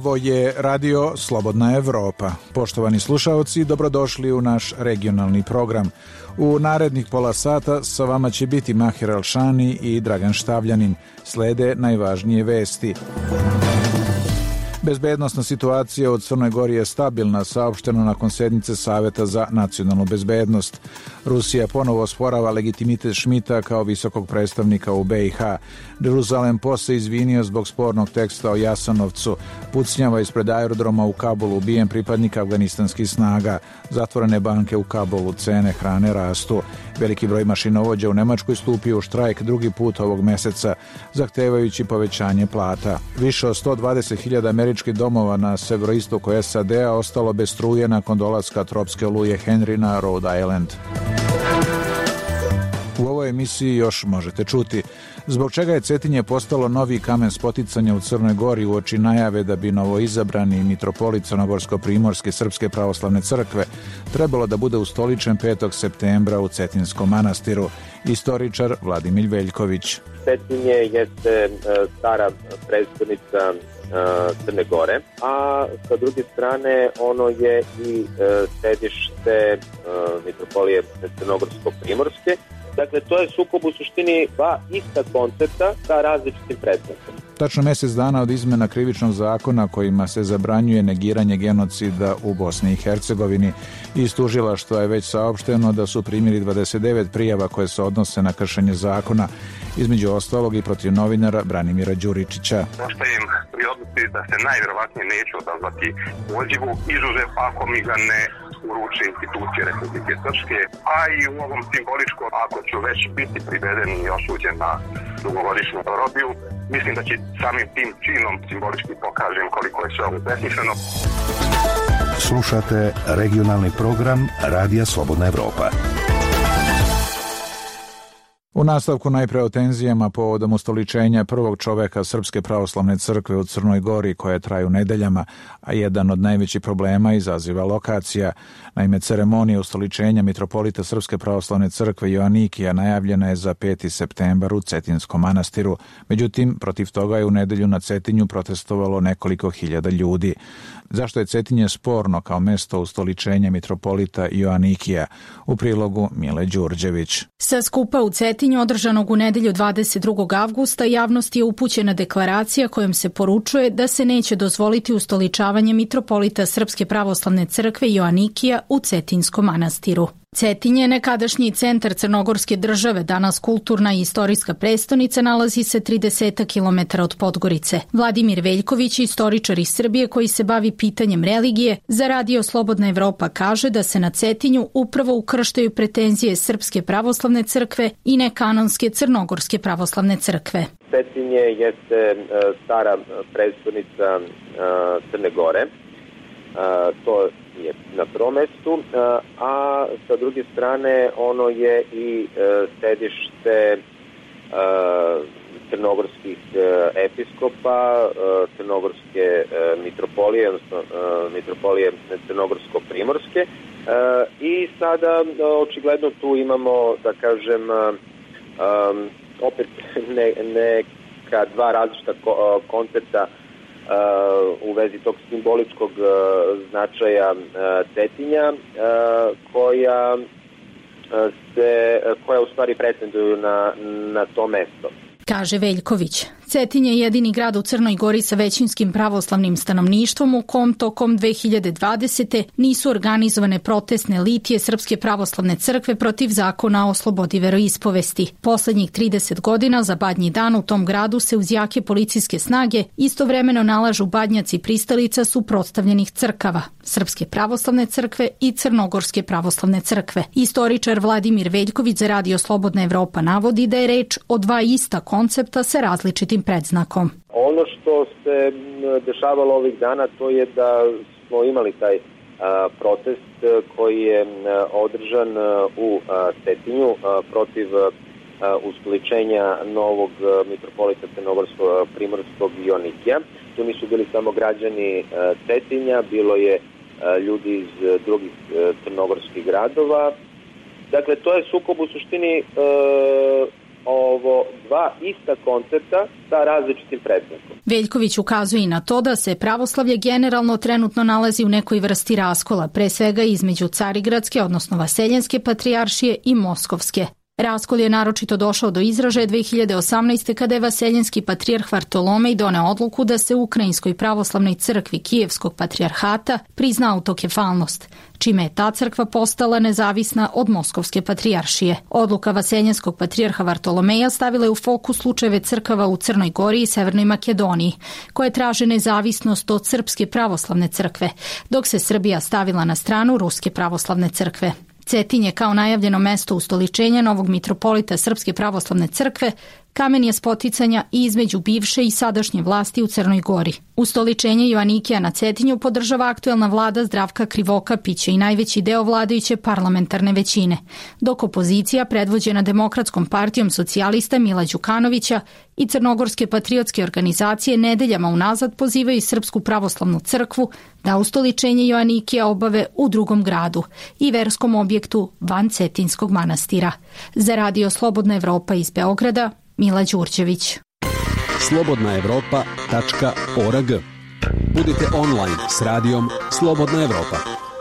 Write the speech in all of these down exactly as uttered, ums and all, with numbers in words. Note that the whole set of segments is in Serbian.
Ovo je radio Slobodna Evropa. Poštovani slušaoci, dobrodošli u naš regionalni program. U narednih pola sata sa vama će biti Mahir Alšani i Dragan Štavljanin. Slede najvažnije vesti. Bezbednosna situacija u Crnoj Gori je stabilna, saopšteno nakon sednice Saveta za nacionalnu bezbednost. Rusija ponovo osporava legitimitet Šmita kao visokog predstavnika u B i H. Jeruzalem Post se izvinio zbog spornog teksta o Jasanovcu. Pucnjava ispred aerodroma u Kabulu ubijen pripadnik afganistanskih snaga. Zatvorene banke u Kabulu, cene hrane rastu. Veliki broj mašinovođa u Nemačkoj stupio u štrajk drugi put ovog meseca, zahtevajući povećanje plata. Više od sto dvadeset hiljada američkih domova na severoistoku S A D-a ostalo bez struje nakon dolaska tropske oluje Henry na Rhode Island. U ovoj emisiji još možete čuti zbog čega je Cetinje postalo novi kamen spoticanja u Crnoj Gori uoči najave da bi novoizabrani mitropolit Crnogorsko-primorske Srpske pravoslavne crkve trebalo da bude ustoličen petog septembra u Cetinskom manastiru. Istoričar Vladimir Veljković. Cetinje jeste stara prestonica Crne Gore, a sa druge strane ono je i sedište mitropolije Crnogorsko-primorske. Dakle, to je sukob u suštini dva ista koncepta sa različitim predznakom. Tačno mjesec dana od izmena krivičnog zakona kojima se zabranjuje negiranje genocida u Bosni i Hercegovini. Iz tužilaštva je već saopšteno da su primili dvadeset devet prijava koje se odnose na kršenje zakona, između ostalog i protiv novinara Branimira Đuričića. Ostajem pri odluci da se najvjerovatnije neću odazvati pozivu, izuzev ako mi ga ne uruče institucije Republike Srpske, a i u ovom simboličkom, ako ću već biti priveden i osuđen na dugogodišnju robiju, mislim da će samim tim činom simbolički pokažem koliko je sve ovo besmisleno. Slušate regionalni program Radija Slobodna Evropa. U nastavku najpre o tenzijama povodom ustoličenja prvog čoveka Srpske pravoslavne crkve u Crnoj Gori koje traju nedeljama, a jedan od najvećih problema izaziva lokacija. Naime, ceremonija ustoličenja mitropolita Srpske pravoslavne crkve Joanikija najavljena je za peti septembar u Cetinskom manastiru. Međutim, protiv toga je u nedelju na Cetinju protestovalo nekoliko hiljada ljudi. Zašto je Cetinje sporno kao mesto ustoličenja mitropolita Joanikija? U prilogu Mile Đurđević. Sa skupa u Cetinju održanog u nedelju dvadeset drugog avgusta javnosti je upućena deklaracija kojom se poručuje da se neće dozvoliti ustoličavanje mitropolita Srpske pravoslavne crkve Joanikija u Cetinskom manastiru. Cetinje, nekadašnji centar Crnogorske države, danas kulturna i istorijska prestonica, nalazi se trideset kilometara od Podgorice. Vladimir Veljković, istoričar iz Srbije koji se bavi pitanjem religije, za Radio Slobodna Evropa kaže da se na Cetinju upravo ukrštaju pretenzije Srpske pravoslavne crkve i nekanonske Crnogorske pravoslavne crkve. Cetinje jeste stara prestonica Crne Gore. To je na prvom mestu, a sa druge strane ono je i sedište crnogorskih episkopa, crnogorske mitropolije, odnosno mitropolije Crnogorsko-primorske, i sada očigledno tu imamo, da kažem, opet neka dva različita koncepta u vezi tog simboličkog značaja Cetinja, koja se koja u stvari pretenduju na, na to mesto. Kaže Veljković. Cetinje je jedini grad u Crnoj Gori sa većinskim pravoslavnim stanovništvom u kom tokom dve hiljade dvadesete nisu organizovane protestne litije Srpske pravoslavne crkve protiv zakona o slobodi veroispovesti. Poslednjih trideset godina za Badnji dan u tom gradu se uz jake policijske snage istovremeno nalažu badnjaci pristalica suprotstavljenih crkava, Srpske pravoslavne crkve i Crnogorske pravoslavne crkve. Istoričar Vladimir Veljković za Radio Slobodna Evropa navodi da je reč o dva ista koncepta sa različitim predznakom. Ono što se dešavalo ovih dana to je da smo imali taj a, protest koji je a, održan a, u a, Cetinju a, protiv a, ustoličenja novog a, mitropolita Crnogorsko-primorskog Joanikija. Tu nisu bili samo građani a, Cetinja, bilo je a, ljudi iz a, drugih a, crnogorskih gradova. Dakle, to je sukob u suštini a, ovo dva ista koncepta sa različitim predznakom. Veljković ukazuje i na to da se pravoslavlje generalno trenutno nalazi u nekoj vrsti raskola, pre svega između Carigradske, odnosno Vaseljenske patrijaršije i Moskovske. Raskol je naročito došao do izražaja dve hiljade osamnaeste. kada je Vaseljenski patrijarh Vartolomej doneo odluku da se Ukrajinskoj pravoslavnoj crkvi Kijevskog patrijarhata prizna autokefalnost, čime je ta crkva postala nezavisna od Moskovske patrijaršije. Odluka Vaseljenskog patrijarha Vartolomeja stavila je u fokus slučajeve crkava u Crnoj Gori i Severnoj Makedoniji, koje traže nezavisnost od Srpske pravoslavne crkve, dok se Srbija stavila na stranu Ruske pravoslavne crkve. Cetinje kao najavljeno mesto ustoličenja novog mitropolita Srpske pravoslavne crkve kamen je spoticanja i između bivše i sadašnje vlasti u Crnoj Gori. Ustoličenje Joanikija na Cetinju podržava aktuelna vlada Zdravka Krivokapića i najveći deo vladajuće parlamentarne većine, dok opozicija predvođena Demokratskom partijom socijalista Mila Đukanovića i crnogorske patriotske organizacije nedeljama unazad pozivaju Srpsku pravoslavnu crkvu da ustoličenje Joanikija obave u drugom gradu i verskom objektu van Cetinskog manastira. Za Radio Slobodna Evropa iz Beograda, Mila Đurđević. slobodna evropa tačka org. Budite online s radijom Slobodna Evropa.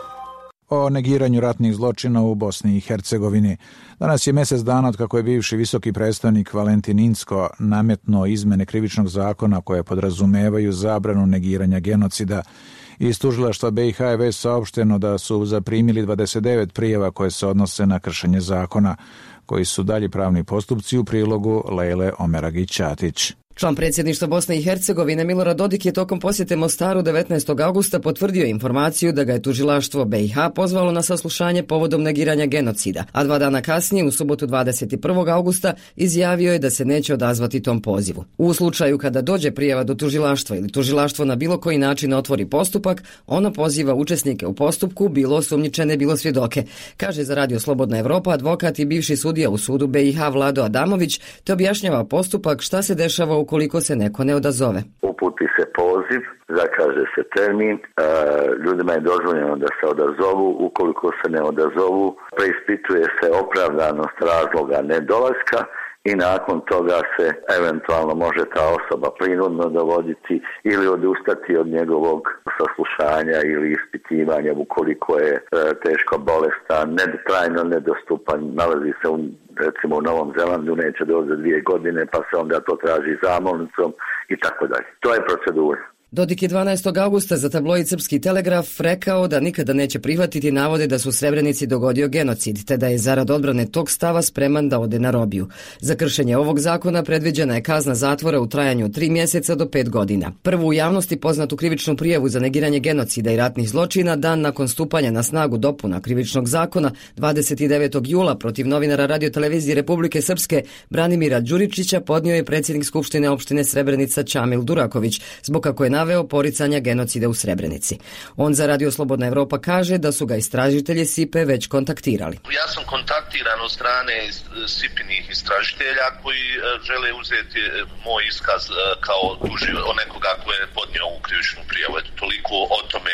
O negiranju ratnih zločina u Bosni i Hercegovini. Danas je mjesec dana od kako je bivši visoki predstavnik Valentin Incko nametnuo izmene krivičnog zakona koje podrazumevaju zabranu negiranja genocida. Iz tužilaštva B i H je već saopšteno da su zaprimili dvadeset devet prijava koje se odnose na kršenje zakona, koji su dalji pravni postupci u prilogu Lejle Omeragić-Ćatić. Član predsjedništva Bosne i Hercegovine Milorad Dodik je tokom posjete Mostaru devetnaestog augusta potvrdio informaciju da ga je tužilaštvo B i H pozvalo na saslušanje povodom negiranja genocida, a dva dana kasnije, u subotu dvadeset prvog augusta, izjavio je da se neće odazvati tom pozivu. U slučaju kada dođe prijava do tužilaštva ili tužilaštvo na bilo koji način otvori postupak, ono poziva učesnike u postupku, bilo osumnjičene, bilo svjedoke, kaže za Radio Slobodna Evropa advokat i bivši sudija u sudu B i H Vlado Adamović, te objašnjava postupak šta se dešava u ukoliko se neko ne odazove. Uputi se poziv, zakaže se termin, ljudima je dozvoljeno da se odazovu, ukoliko se ne odazovu, preispituje se opravdanost razloga nedolaska i nakon toga se eventualno može ta osoba prinudno dovoditi ili odustati od njegovog saslušanja ili ispitivanja ukoliko je teško bolestan, trajno nedostupan, nalazi se u recimo u Novom Zelandu, neće doći za dvije godine, pa se onda to traži zamolnicom i tako dalje. To je procedura. Dodik je dvanaestog augusta za tabloid Srpski telegraf rekao da nikada neće prihvatiti navode da su u Srebrenici dogodio genocid, te da je zarad odbrane tog stava spreman da ode na robiju. Za kršenje ovog zakona predviđena je kazna zatvora u trajanju od tri mjeseca do pet godina. Prvu u javnosti poznatu krivičnu prijavu za negiranje genocida i ratnih zločina dan nakon stupanja na snagu dopuna krivičnog zakona dvadeset devetog jula protiv novinara radiotelevizije Republike Srpske Branimira Đuričića podnio je predsjednik Skupštine opštine Srebrenica Čamil Duraković, zbog kako je naveo poricanja genocida u Srebrenici. On za Radio Slobodna Evropa kaže da su ga istražitelji S I P-e već kontaktirali. Ja sam kontaktiran od strane S I P-inih istražitelja koji žele uzeti moj iskaz kao tuži o nekoga ko je podnio ovu krivičnu prijavu. Eto, toliko o tome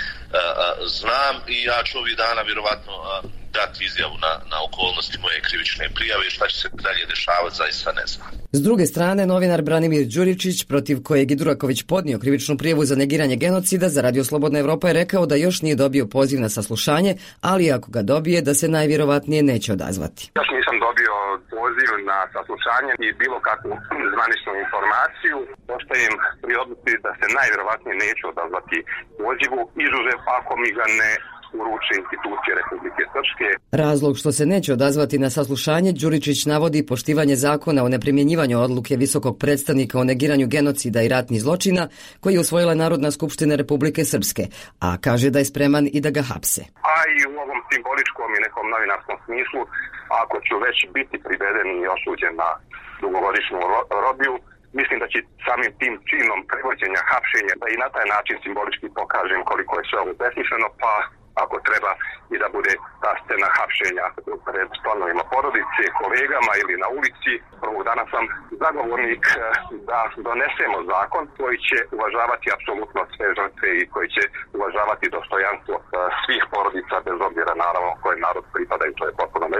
znam i ja ću ovih dana vjerovatno dati izjavu na, na okolnosti moje krivične prijave i šta će se dalje dešavati, zaista ne znam. S druge strane, novinar Branimir Đuričić, protiv kojeg je Duraković podnio krivičnu prijavu za negiranje genocida, za Radio Slobodna Evropa je rekao da još nije dobio poziv na saslušanje, ali ako ga dobije, da se najvjerovatnije neće odazvati. Još nisam dobio poziv na saslušanje i bilo kakvu zvaničnu informaciju. Ostajem pri odluci da se najvjerovatnije neće odazvati pozivu, izuzev ako mi ga ne uruče institucije Republike Srpske. Razlog što se neće odazvati na saslušanje, Đuričić navodi poštivanje zakona o neprimjenjivanju odluke visokog predstavnika o negiranju genocida i ratnih zločina koji je usvojila Narodna skupština Republike Srpske, a kaže da je spreman i da ga hapse. A i u ovom simboličkom i nekom novinarskom smislu, ako ću već biti priveden i osuđen na dugogodišnju robiju, mislim da će samim tim činom prevođenja, hapšenja, da i na taj način simbolički pokažem koliko je sve ovo besmisleno, pa ako treba i da bude ta scena hapšenja pred članovima porodice, kolegama ili na ulici. Prvog dana sam zagovornik da donesemo zakon koji će uvažavati apsolutno sve žrtve i koji će uvažavati dostojanstvo svih porodica bez obzira naravno kojem narod pripadaju, to je potpuno nebitno, ali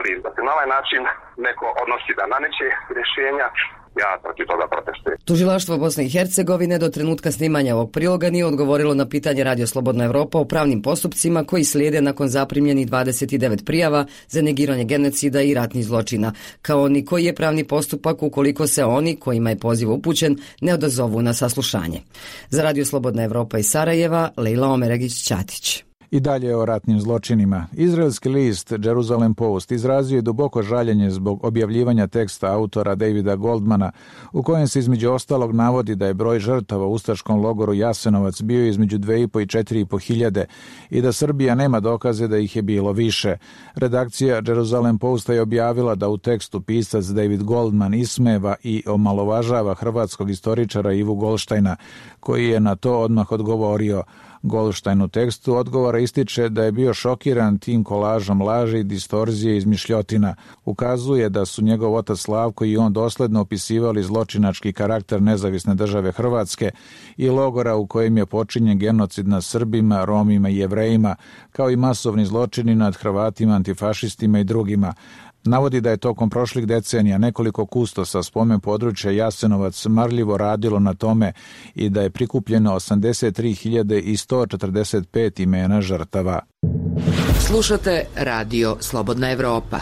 ali da se na ovaj način neko odnosi da nameće rješenja, ja protiv toga protestujem. Tužilaštvo Bosne i Hercegovine do trenutka snimanja ovog priloga nije odgovorilo na pitanje Radio Slobodna Evropa o pravnim postupcima koji slijede nakon zaprimljenih dvadeset devet prijava za negiranje genocida i ratnih zločina, kao ni koji je pravni postupak ukoliko se oni, kojima je poziv upućen, ne odazovu na saslušanje. Za Radio Slobodna Evropa iz Sarajeva, Lejla Omeregić-Ćatić. I dalje o ratnim zločinima. Izraelski list Jerusalem Post izrazio je duboko žaljenje zbog objavljivanja teksta autora Davida Goldmana, u kojem se između ostalog navodi da je broj žrtava u ustaškom logoru Jasenovac bio između dve i po i četiri i po hiljade i da Srbija nema dokaze da ih je bilo više. Redakcija Jerusalem Posta je objavila da u tekstu pisac David Goldman ismeva i omalovažava hrvatskog istoričara Ivu Golštajna, koji je na to odmah odgovorio. Golštajn u tekstu odgovora ističe da je bio šokiran tim kolažom laži, distorzije i izmišljotina. Ukazuje da su njegov otac Slavko i on dosledno opisivali zločinački karakter nezavisne države Hrvatske i logora u kojem je počinjen genocid nad Srbima, Romima i Jevrejima, kao i masovni zločini nad Hrvatima, antifašistima i drugima. Navodi da je tokom prošlih decenija nekoliko kustosa spomen područja Jasenovac marljivo radilo na tome i da je prikupljeno osamdeset tri hiljade i sto četrdeset pet imena žrtava. Slušate Radio Slobodna Evropa.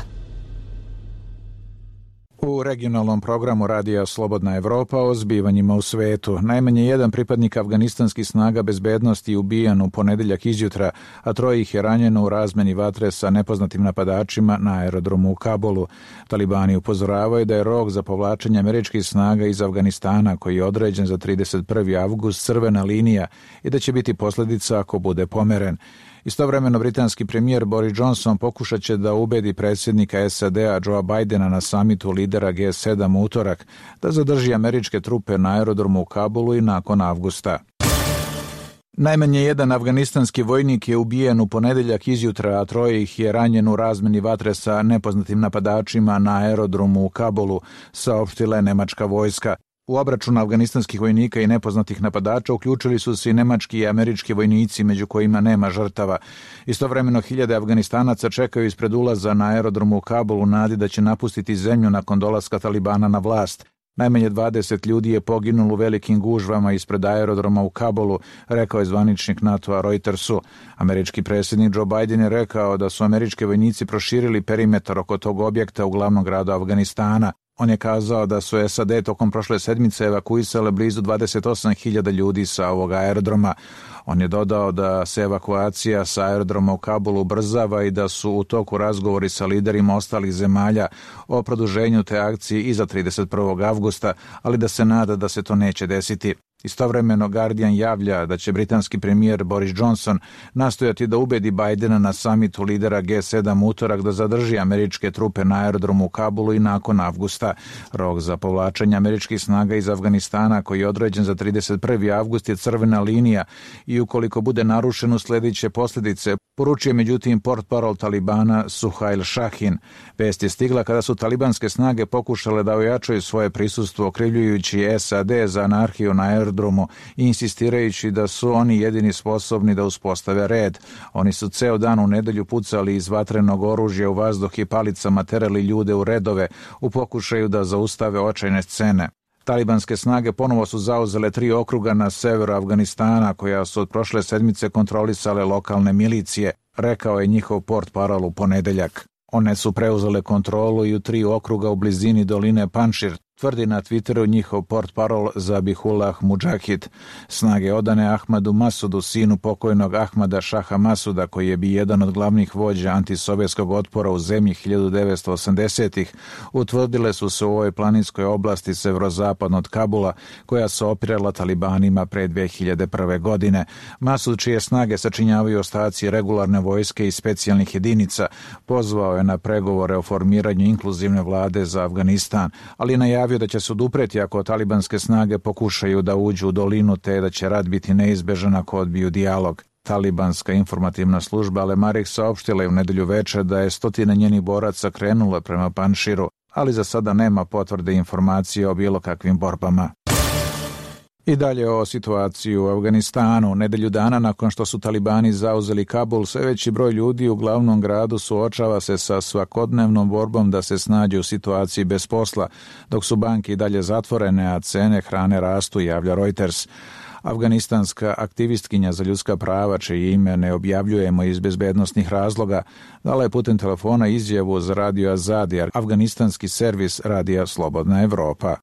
U regionalnom programu Radija Slobodna Evropa o zbivanjima u svetu. Najmanje jedan pripadnik afganistanskih snaga bezbednosti ubijan u ponedeljak izjutra, a troje ih je ranjeno u razmeni vatre sa nepoznatim napadačima na aerodromu u Kabulu. Talibani upozoravaju da je rok za povlačenje američkih snaga iz Afganistana, koji je određen za trideset prvi avgust, crvena linija i da će biti posljedica ako bude pomeren. Istovremeno, britanski premijer Boris Johnson pokušat će da ubedi predsjednika S A D-a Joea Bidena na samitu lidera G sedam u utorak da zadrži američke trupe na aerodromu u Kabulu i nakon avgusta. Najmanje jedan afganistanski vojnik je ubijen u ponedeljak izjutra, a troje ih je ranjeno u razmeni vatre sa nepoznatim napadačima na aerodromu u Kabulu, saopštila je nemačka vojska. U obračunu afganistanskih vojnika i nepoznatih napadača uključili su se i nemački i američki vojnici, među kojima nema žrtava. Istovremeno hiljade Afganistanaca čekaju ispred ulaza na aerodromu u Kabulu u nadi da će napustiti zemlju nakon dolaska Talibana na vlast. Najmanje dvadeset ljudi je poginulo u velikim gužvama ispred aerodroma u Kabulu, rekao je zvaničnik NATO-a Reutersu. Američki predsjednik Joe Biden je rekao da su američki vojnici proširili perimetar oko tog objekta u glavnom gradu Afganistana. On je kazao da su S A D tokom prošle sedmice evakuisale blizu dvadeset osam hiljada ljudi sa ovog aerodroma. On je dodao da se evakuacija sa aerodroma u Kabulu ubrzava i da su u toku razgovori sa liderima ostalih zemalja o produženju te akcije i za trideset prvog avgusta, ali da se nada da se to neće desiti. Istovremeno Guardian javlja da će britanski premijer Boris Johnson nastojati da ubedi Bidena na samitu lidera G sedam utorak da zadrži američke trupe na aerodromu u Kabulu i nakon avgusta. Rok za povlačenje američkih snaga iz Afganistana, koji je određen za trideset prvi avgust, je crvena linija i ukoliko bude narušen usledit će posljedice, poručuje međutim portparol Talibana Suhail Shahin. Vest je stigla kada su talibanske snage pokušale da ojačaju svoje prisustvo, okrivljujući S A D za anarhiju na aerodromu i insistirajući da su oni jedini sposobni da uspostave red. Oni su ceo dan u nedelju pucali iz vatrenog oružja u vazduh i palicama terali ljude u redove u pokušaju da zaustave očajne scene. Talibanske snage ponovo su zauzele tri okruga na severu Afganistana, koja su od prošle sedmice kontrolisale lokalne milicije, rekao je njihov portparol u ponedeljak. One su preuzele kontrolu i u tri okruga u blizini doline Panšir, tvrdi na Twitteru njihov portparol Zabihullah Mudžahid. Snage odane Ahmadu Masudu, sinu pokojnog Ahmada Šaha Masuda, koji je bio jedan od glavnih vođa antisovjetskog otpora u zemlji hiljadu devetsto osamdesetih, utvrdile su se u ovoj planinskoj oblasti severozapadno od Kabula, koja se opirala Talibanima pre dve hiljade prve. godine. Masud, čije snage sačinjavaju ostaci regularne vojske i specijalnih jedinica, pozvao je na pregovore o formiranju inkluzivne vlade za Afganistan, ali najavio da će se odupreti ako talibanske snage pokušaju da uđu u dolinu, te da će rat biti neizbežan ako odbiju dijalog. Talibanska informativna služba Al-Marik saopštila je u nedelju večer da je stotine njenih boraca krenula prema Panširu, ali za sada nema potvrde informacije o bilo kakvim borbama. I dalje o situaciji u Afganistanu. Nedelju dana nakon što su talibani zauzeli Kabul, sve veći broj ljudi u glavnom gradu suočava se sa svakodnevnom borbom da se snađe u situaciji bez posla, dok su banke i dalje zatvorene, a cene hrane rastu, javlja Reuters. Afganistanska aktivistkinja za ljudska prava, čije ime ne objavljujemo iz bezbednostnih razloga, dala je putem telefona izjavu za Radio Azadi, afganistanski servis Radija Slobodna Evropa.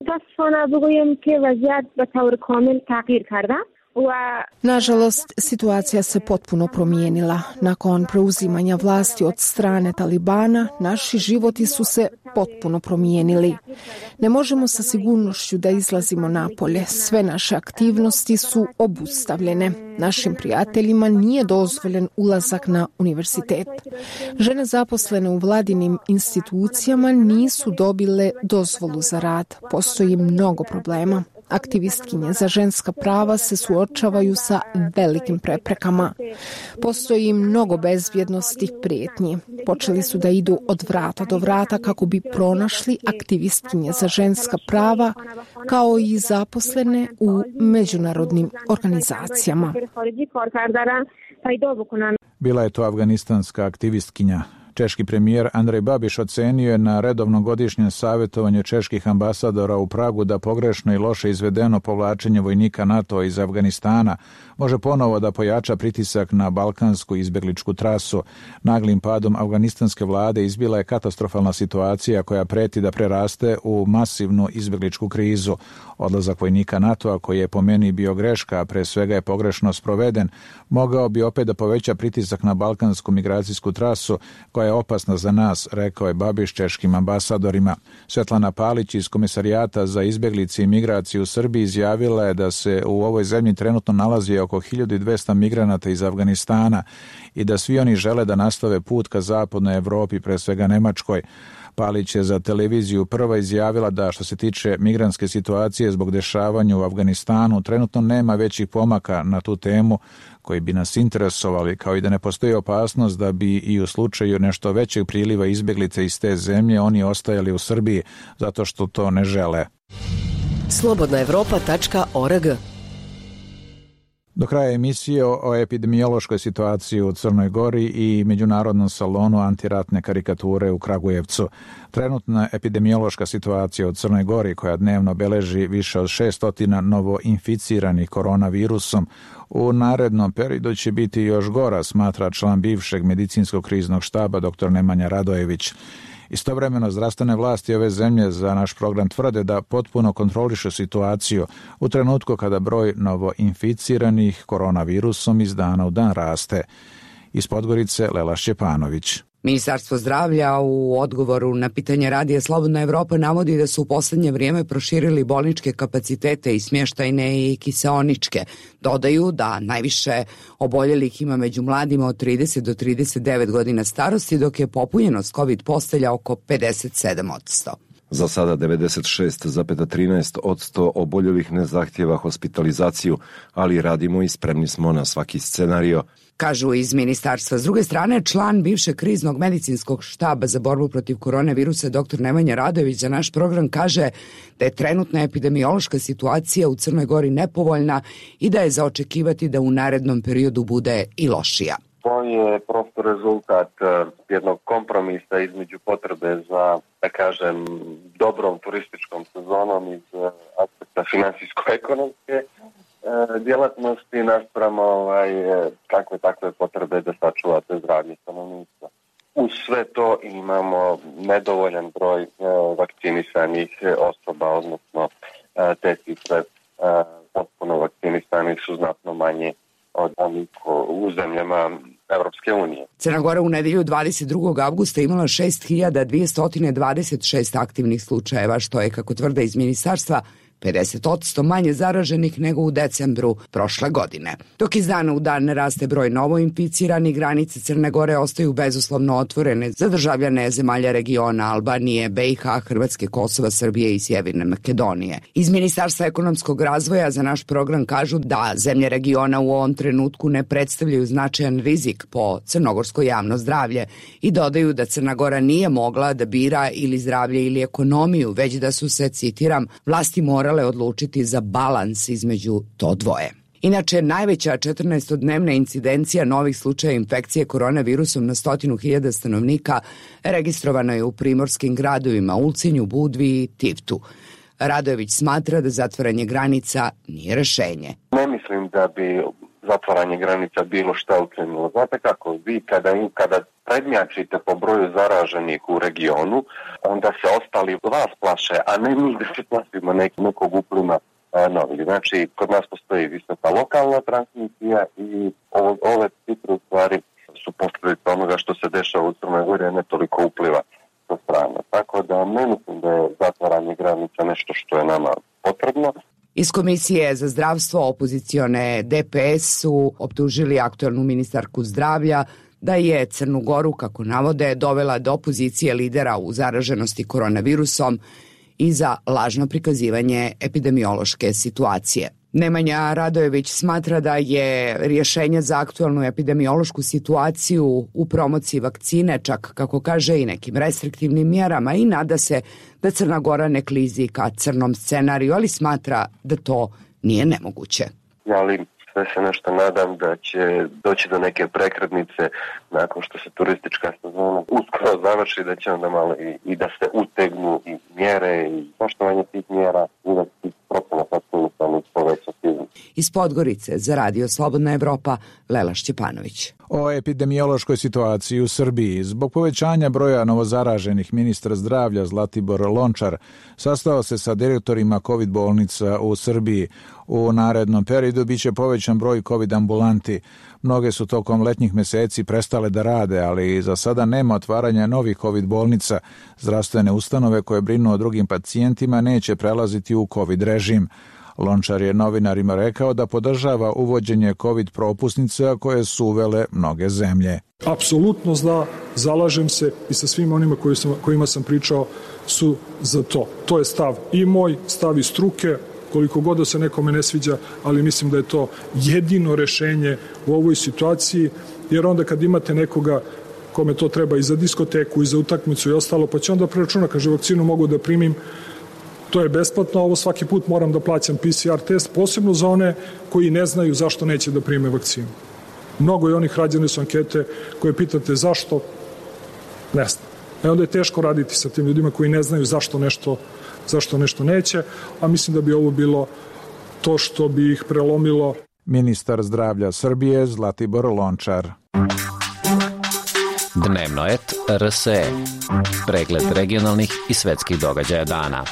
Nažalost, situacija se potpuno promijenila. Nakon preuzimanja vlasti od strane Talibana, naši životi su se potpuno promijenili. Ne možemo sa sigurnošću da izlazimo napolje. Sve naše aktivnosti su obustavljene. Našim prijateljima nije dozvoljen ulazak na univerzitet. Žene zaposlene u vladinim institucijama nisu dobile dozvolu za rad. Postoji mnogo problema. Aktivistkinje za ženska prava se suočavaju sa velikim preprekama. Postoji mnogo bezbjednosti prijetnji. Počeli su da idu od vrata do vrata kako bi pronašli aktivistkinje za ženska prava, kao i zaposlene u međunarodnim organizacijama. Bila je to afganistanska aktivistkinja. Češki premijer Andrej Babiš ocenio je na redovnom godišnjem savjetovanju čeških ambasadora u Pragu da pogrešno i loše izvedeno povlačenje vojnika NATO iz Afganistana može ponovo da pojača pritisak na balkansku izbjegličku trasu. Naglim padom afganistanske vlade izbila je katastrofalna situacija koja preti da preraste u masivnu izbjegličku krizu. Odlazak vojnika NATO-a, koji je po meni bio greška, a pre svega je pogrešno sproveden, mogao bi opet da poveća pritisak na balkansku migracijsku trasu, koja je opasna za nas, rekao je Babiš češkim ambasadorima. Svetlana Palić iz Komesarijata za izbjeglice i migraciju u Srbiji izjavila je da se u ovoj zemlji trenutno nalazi oko hiljadu dvesta migranata iz Afganistana i da svi oni žele da nastave put ka zapadnoj Evropi, pre svega Nemačkoj. Palić je za televiziju Prva izjavila da što se tiče migrantske situacije zbog dešavanja u Afganistanu, trenutno nema većih pomaka na tu temu koji bi nas interesovali, kao i da ne postoji opasnost da bi i u slučaju nešto većeg priliva izbjeglica iz te zemlje oni ostajali u Srbiji zato što to ne žele. slobodna evropa tačka org. Do kraja emisije o epidemiološkoj situaciji u Crnoj Gori i međunarodnom salonu antiratne karikature u Kragujevcu. Trenutna epidemiološka situacija u Crnoj Gori, koja dnevno beleži više od šesnaest novoinficiranih koronavirusom, u narednom periodu će biti još gora, smatra član bivšeg medicinskog kriznog štaba dr. Nemanja Radojević. Istovremeno, zdravstvene vlasti ove zemlje za naš program tvrde da potpuno kontrolišu situaciju u trenutku kada broj novoinficiranih koronavirusom iz dana u dan raste. Iz Podgorice, Lela Šćepanović. Ministarstvo zdravlja u odgovoru na pitanje Radija Slobodna Evropa navodi da su u poslednje vrijeme proširili bolničke kapacitete i smještajne i kiseoničke. Dodaju da najviše oboljelih ima među mladima od trideset do trideset devet godina starosti, dok je popunjenost COVID postelja oko pedeset sedam posto. Za sada devedeset šest zarez trinaest posto oboljelih ne zahtjeva hospitalizaciju, ali radimo i spremni smo na svaki scenario. Kažu iz ministarstva. S druge strane, član bivšeg kriznog medicinskog štaba za borbu protiv koronavirusa dr. Nemanja Radojević za naš program kaže da je trenutna epidemiološka situacija u Crnoj Gori nepovoljna i da je za očekivati da u narednom periodu bude i lošija. To je prosto rezultat jednog kompromisa između potrebe za, da kažem, dobrom turističkom sezonom iz aspekta finansijsko-ekonomske djelatnosti naspram ovaj, kakve takve potrebe da sačuvate zdravlje stanovništva. Uz sve to imamo nedovoljan broj vakcinisanih osoba, odnosno te cifre potpuno vakcinisanih su znatno manje od onih u zemljama Evropske unije. Crna Gora u nedelju dvadeset drugog avgusta imala šest hiljada dvjesto dvadeset šest aktivnih slučajeva, što je, kako tvrde iz ministarstva, pedeset posto manje zaraženih nego u decembru prošle godine. Dok iz dana u dan raste broj novoinficiranih, granice Crne Gore ostaju bezuslovno otvorene za državljane zemalja regiona Albanije, B i H, Hrvatske, Kosova, Srbije i Sjeverne Makedonije. Iz Ministarstva ekonomskog razvoja za naš program kažu da zemlje regiona u ovom trenutku ne predstavljaju značajan rizik po crnogorsko javno zdravlje i dodaju da Crna Gora nije mogla da bira ili zdravlje ili ekonomiju, već da su se, citiram, vlasti morale morale odlučiti za balans između to dvoje. Inače, najveća četrnaestodnevna incidencija novih slučaja infekcije koronavirusom na stotinu hiljada stanovnika registrovano je u primorskim gradovima Ulcinju, Budvi i Tivtu. Radojević smatra da zatvaranje granica nije rešenje. Ne mislim da bi zatvaranje granica bilo šta učinilo. Znate kako, vi kada, kada prednjačite po broju zaraženih u regionu, onda se ostali vas plaše, a ne mi da se plašimo nek, nekog uplima novih. Znači, kod nas postoji visoka lokalna transmisija i ovo, ove cifre u stvari su posljedica onoga što se dešava u Crnoj Gori, a ne toliko upliva sa strane. Tako da ne mislim da je zatvaranje granica nešto što je nama potrebno. Iz Komisije za zdravstvo opozicione D P S su optužili aktuelnu ministarku zdravlja da je Crnu Goru, kako navode, dovela do pozicije lidera u zaraženosti koronavirusom i za lažno prikazivanje epidemiološke situacije. Nemanja Radojević smatra da je rješenje za aktualnu epidemiološku situaciju u promociji vakcine, čak kako kaže i nekim restriktivnim mjerama, i nada se da Crna Gora ne klizi ka crnom scenariju, ali smatra da to nije nemoguće. Ali sve se nešto nadam da će doći do neke prekretnice nakon što se turistička sezona uskoro završi, da će onda malo i, i da se utegnu i mjere i poštovanje tih mjera i da se propala vakcinacija poveća sigurno. Iz Podgorice za Radio Slobodna Evropa, Lela Šćepanović. O epidemiološkoj situaciji u Srbiji. Zbog povećanja broja novozaraženih, ministar zdravlja Zlatibor Lončar sastao se sa direktorima COVID bolnica u Srbiji. U narednom periodu biće povećan broj COVID ambulanti. Mnoge su tokom letnjih meseci prestale da rade, ali za sada nema otvaranja novih COVID bolnica. Zdravstvene ustanove koje brinu o drugim pacijentima neće prelaziti u COVID režim. Lončar je novinarima rekao da podržava uvođenje COVID propusnica koje su uvele mnoge zemlje. Apsolutno da, zalažem se i sa svim onima koji sam, kojima sam pričao su za to. To je stav i moj, stav i struke, koliko god da se nekome ne sviđa, ali mislim da je to jedino rešenje u ovoj situaciji, jer onda kad imate nekoga kome to treba i za diskoteku i za utakmicu i ostalo, pa će onda preračuna, kaže, vakcinu mogu da primim, to je besplatno, ovo svaki put moram da plaćam P C R test, posebno za one koji ne znaju zašto neće da prime vakcinu. Mnogo je onih, rađene su ankete koje pitate zašto, ne znam. E onda je teško raditi sa tim ljudima koji ne znaju zašto nešto, zašto nešto neće, a mislim da bi ovo bilo to što bi ih prelomilo. Ministar zdravlja Srbije Zlatibor Lončar. Dnevno et R S E. Pregled regionalnih i svetskih događaja dana.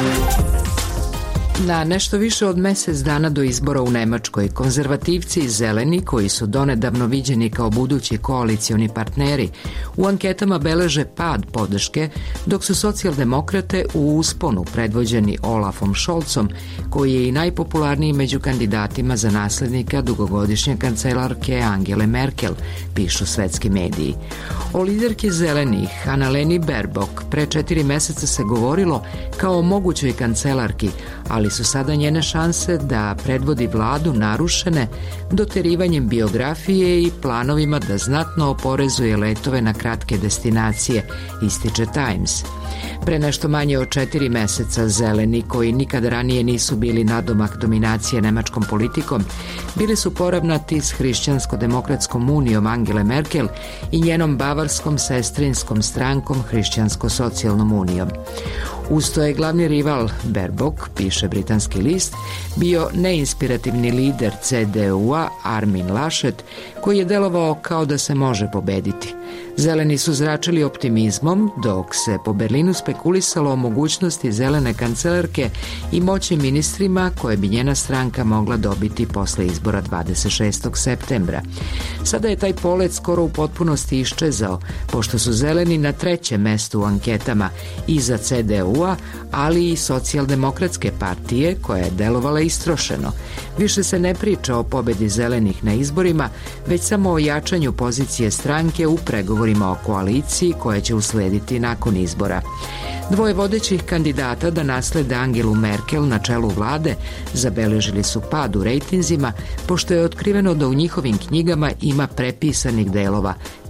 Na nešto više od mesec dana do izbora u Nemačkoj, konzervativci i zeleni, koji su donedavno viđeni kao budući koalicioni partneri, u anketama beleže pad podrške, dok su socijaldemokrate u usponu predvođeni Olafom Scholzom, koji je i najpopularniji među kandidatima za naslednika dugogodišnje kancelarke Angele Merkel, pišu svetski mediji. O liderki zelenih, Annaleni Baerbock, pre četiri meseca se govorilo kao o mogućoj kancelarki, ali su sada njene šanse da predvodi vladu narušene doterivanjem biografije i planovima da znatno oporezuje letove na kratke destinacije, ističe Times. Pre nešto manje od četiri meseca zeleni, koji nikad ranije nisu bili nadomak dominacije nemačkom politikom, bili su poravnati s Hrišćansko-demokratskom unijom Angele Merkel i njenom bavarskom sestrinskom strankom Hrišćansko-socijalnom unijom. Usto je glavni rival Baerbock, piše britanski list, bio neinspirativni lider C D U-a Armin Laschet, koji je delovao kao da se može pobediti. Zeleni su zračili optimizmom, dok se po Berlinu spekulisalo o mogućnosti zelene kancelarke i moći ministrima koje bi njena stranka mogla dobiti posle izbora dvadeset šestog septembra. Sada je taj polet skoro u potpunosti iščezao, pošto su zeleni na trećem mestu u anketama iza C D U-a, ali i socijaldemokratske partije, koja je delovala istrošeno. Više se ne priča o pobedi zelenih na izborima, već samo o jačanju pozicije stranke u pregovorima o koaliciji koja će uslediti nakon izbora. Dvoje vodećih kandidata da naslede Angelu Merkel na čelu vlade zabeležili su pad u rejtinzima, pošto je otkriveno da u njihovim knjigama ima prepisanih delova,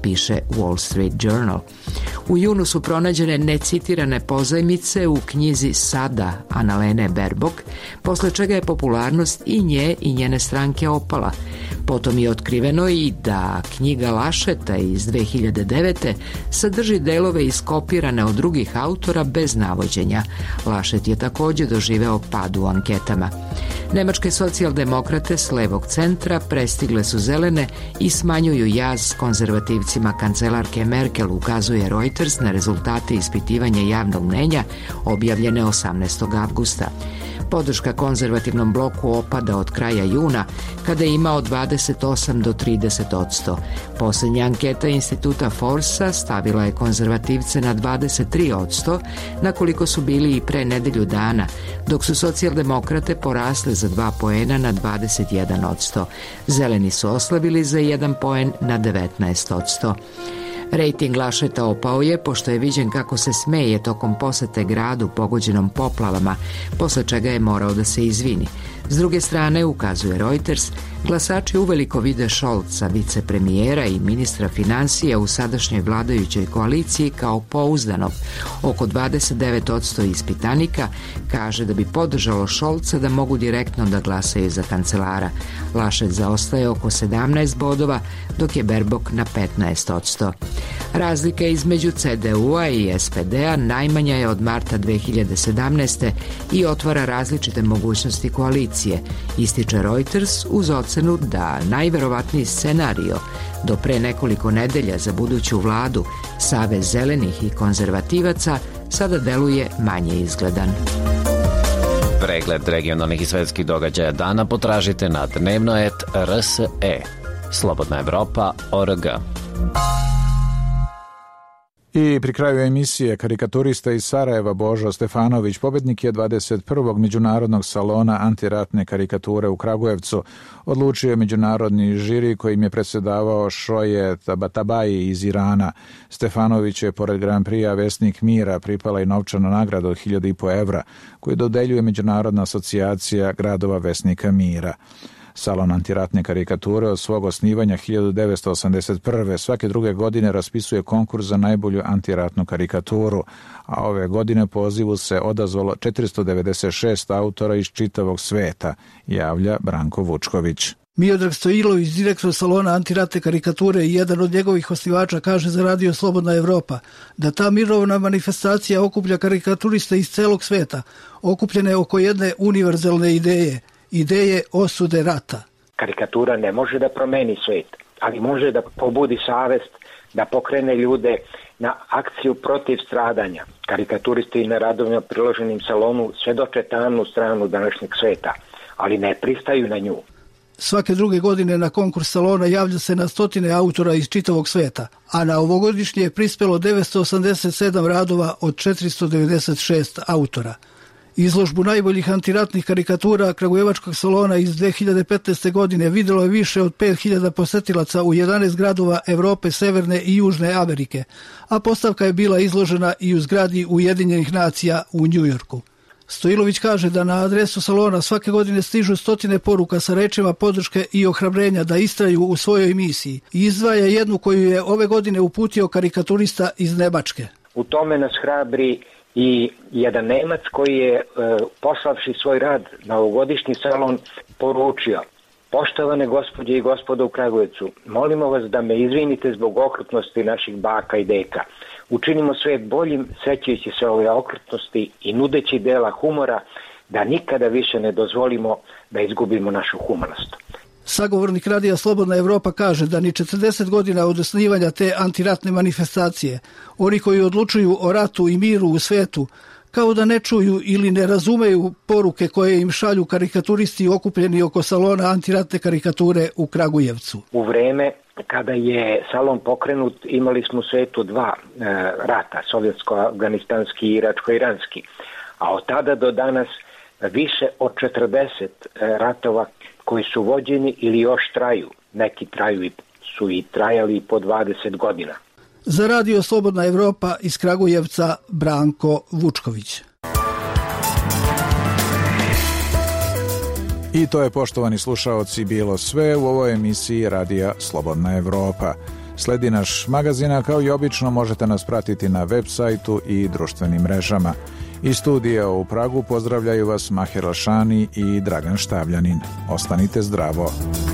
piše Wall Street Journal. U junu su pronađene necitirane pozajmice u knjizi Sada Annalene Baerbock, posle čega je popularnost i nje i njene stranke opala. Potom je otkriveno i da knjiga Lašeta iz dve hiljade devete. sadrži delove iskopirane od drugih autora bez navođenja. Lašet je također doživeo pad u anketama. Nemačke socijaldemokrate s levog centra prestigle su zelene i smanjuju jaz s konzervativcima kancelarke Merkel, ukazuje Reuters na rezultate ispitivanja javnog mnenja objavljene osamnaestog avgusta. Podrška konzervativnom bloku opada od kraja juna, kada je imao dvadeset osam do trideset odsto. Posljednja anketa instituta Forsa stavila je konzervativce na dvadeset tri odsto, na koliko su bili i pre nedelju dana, dok su socijaldemokrate porasle za dva poena na dvadeset jedan odsto. Zeleni su oslabili za jedan poen na devetnaest odsto. Rejting Lašeta opao je pošto je viđen kako se smeje tokom posete gradu pogođenom poplavama, posle čega je morao da se izvini. S druge strane, ukazuje Reuters, glasači uveliko vide Scholza, vicepremijera i ministra financija u sadašnjoj vladajućoj koaliciji, kao pouzdanog. Oko dvadeset devet odsto ispitanika kaže da bi podržalo Scholza da mogu direktno da glasaju za kancelara. Lašet zaostaje oko sedamnaest bodova, dok je Baerbock na petnaest odsto. Razlika između C D U-a i S P D-a najmanja je od marta dve hiljade sedamnaeste. i otvara različite mogućnosti koalicije, ističe Reuters uz ocenu da najverovatniji scenario do pre nekoliko nedelja za buduću vladu, Savez zelenih i konzervativaca, sada deluje manje izgledan. Pregled regionalnih i svetskih događaja dana potražite na dnevnoet R S E. Slobodna Evropa O R G. I pri kraju emisije karikaturista iz Sarajeva Božo Stefanović pobednik je dvadeset prvog međunarodnog salona antiratne karikature u Kragujevcu. Odlučio je međunarodni žiri kojim je predsjedavao Šoje Tabatabai iz Irana. Stefanović je pored Grand Prix-a Vesnik mira pripala i novčana nagrada od hiljadu i po evra koju dodeljuje Međunarodna asocijacija gradova Vesnika mira. Salon antiratne karikature od svog osnivanja hiljadu devetsto osamdeset prve. svake druge godine raspisuje konkurs za najbolju antiratnu karikaturu, a ove godine pozivu se odazvalo četiristo devedeset šest autora iz čitavog sveta, javlja Branko Vučković. Miodrag Stojilović, direktor salona antiratne karikature i jedan od njegovih osnivača, kaže za radio Slobodna Evropa da ta mirovna manifestacija okuplja karikaturiste iz celog sveta, okupljene oko jedne univerzalne ideje, ideje osude rata. Karikatura ne može da promeni svet, ali može da pobudi savest, da pokrene ljude na akciju protiv stradanja. Karikaturisti na radovima priloženim salonu svedoče tamnu stranu današnjeg sveta, ali ne pristaju na nju. Svake druge godine na konkurs salona javlja se na stotine autora iz čitavog sveta, a na ovogodišnje je prispelo devetsto osamdeset sedam radova od četiristo devedeset šest autora. Izložbu najboljih antiratnih karikatura Kragujevačkog salona iz dve hiljade petnaeste. godine vidjelo je više od pet hiljada posetilaca u jedanaest gradova Evrope, Severne i Južne Amerike, a postavka je bila izložena i u zgradi Ujedinjenih nacija u Njujorku. Stojilović kaže da na adresu salona svake godine stižu stotine poruka sa rečima podrške i ohrabrenja da istraju u svojoj misiji. I izdvaja jednu koju je ove godine uputio karikaturista iz Nemačke. U tome nas hrabri i jedan Nemac koji je, e, poslavši svoj rad na ovogodišnji salon, poručio: poštovane gospođe i gospodo u Kragujevcu, molimo vas da me izvinite zbog okrutnosti naših baka i deka. Učinimo svet boljim, sećajući se ove okrutnosti i nudeći dela humora, da nikada više ne dozvolimo da izgubimo našu humanost. Sagovornik radija Slobodna Evropa kaže da ni četrdeset godina od osnivanja te antiratne manifestacije, oni koji odlučuju o ratu i miru u svetu, kao da ne čuju ili ne razumeju poruke koje im šalju karikaturisti okupljeni oko salona antiratne karikature u Kragujevcu. U vreme kada je salon pokrenut, imali smo u svetu dva e, rata, sovjetsko-afganistanski i iračko-iranski, a od tada do danas više od četrdeset ratova koji su vođeni ili još traju. Neki traju i su i trajali po dvadeset godina. Za radio Slobodna Evropa iz Kragujevca, Branko Vučković. I to je, poštovani slušaoci, bilo sve u ovoj emisiji radija Slobodna Evropa. Sledi naš magazin, a kao i obično možete nas pratiti na web sajtu i društvenim mrežama. Iz studija u Pragu pozdravljaju vas Maher Alšani i Dragan Štavljanin. Ostanite zdravo.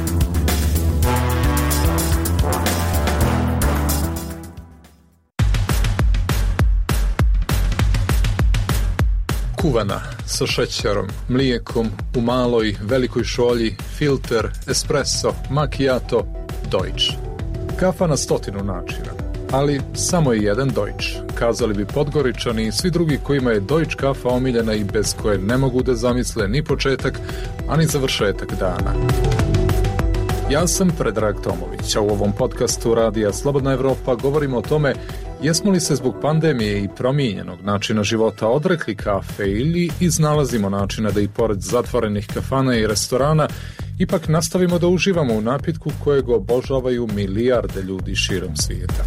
Kuvana, sa šećerom, mlijekom, u maloj, velikoj šolji, filter, espresso, macchiato, Deutsch. Kafa na stotinu načina, ali samo je jedan Deutsch, kazali bi Podgoričani i svi drugi kojima je Deutsch kafa omiljena i bez koje ne mogu da zamisle ni početak, ani završetak dana. Ja sam Predrag Tomović, a u ovom podcastu Radija Slobodna Evropa govorimo o tome jesmo li se zbog pandemije i promijenjenog načina života odrekli kafe ili iznalazimo načina da i pored zatvorenih kafana i restorana ipak nastavimo da uživamo u napitku kojeg obožavaju milijarde ljudi širom svijeta.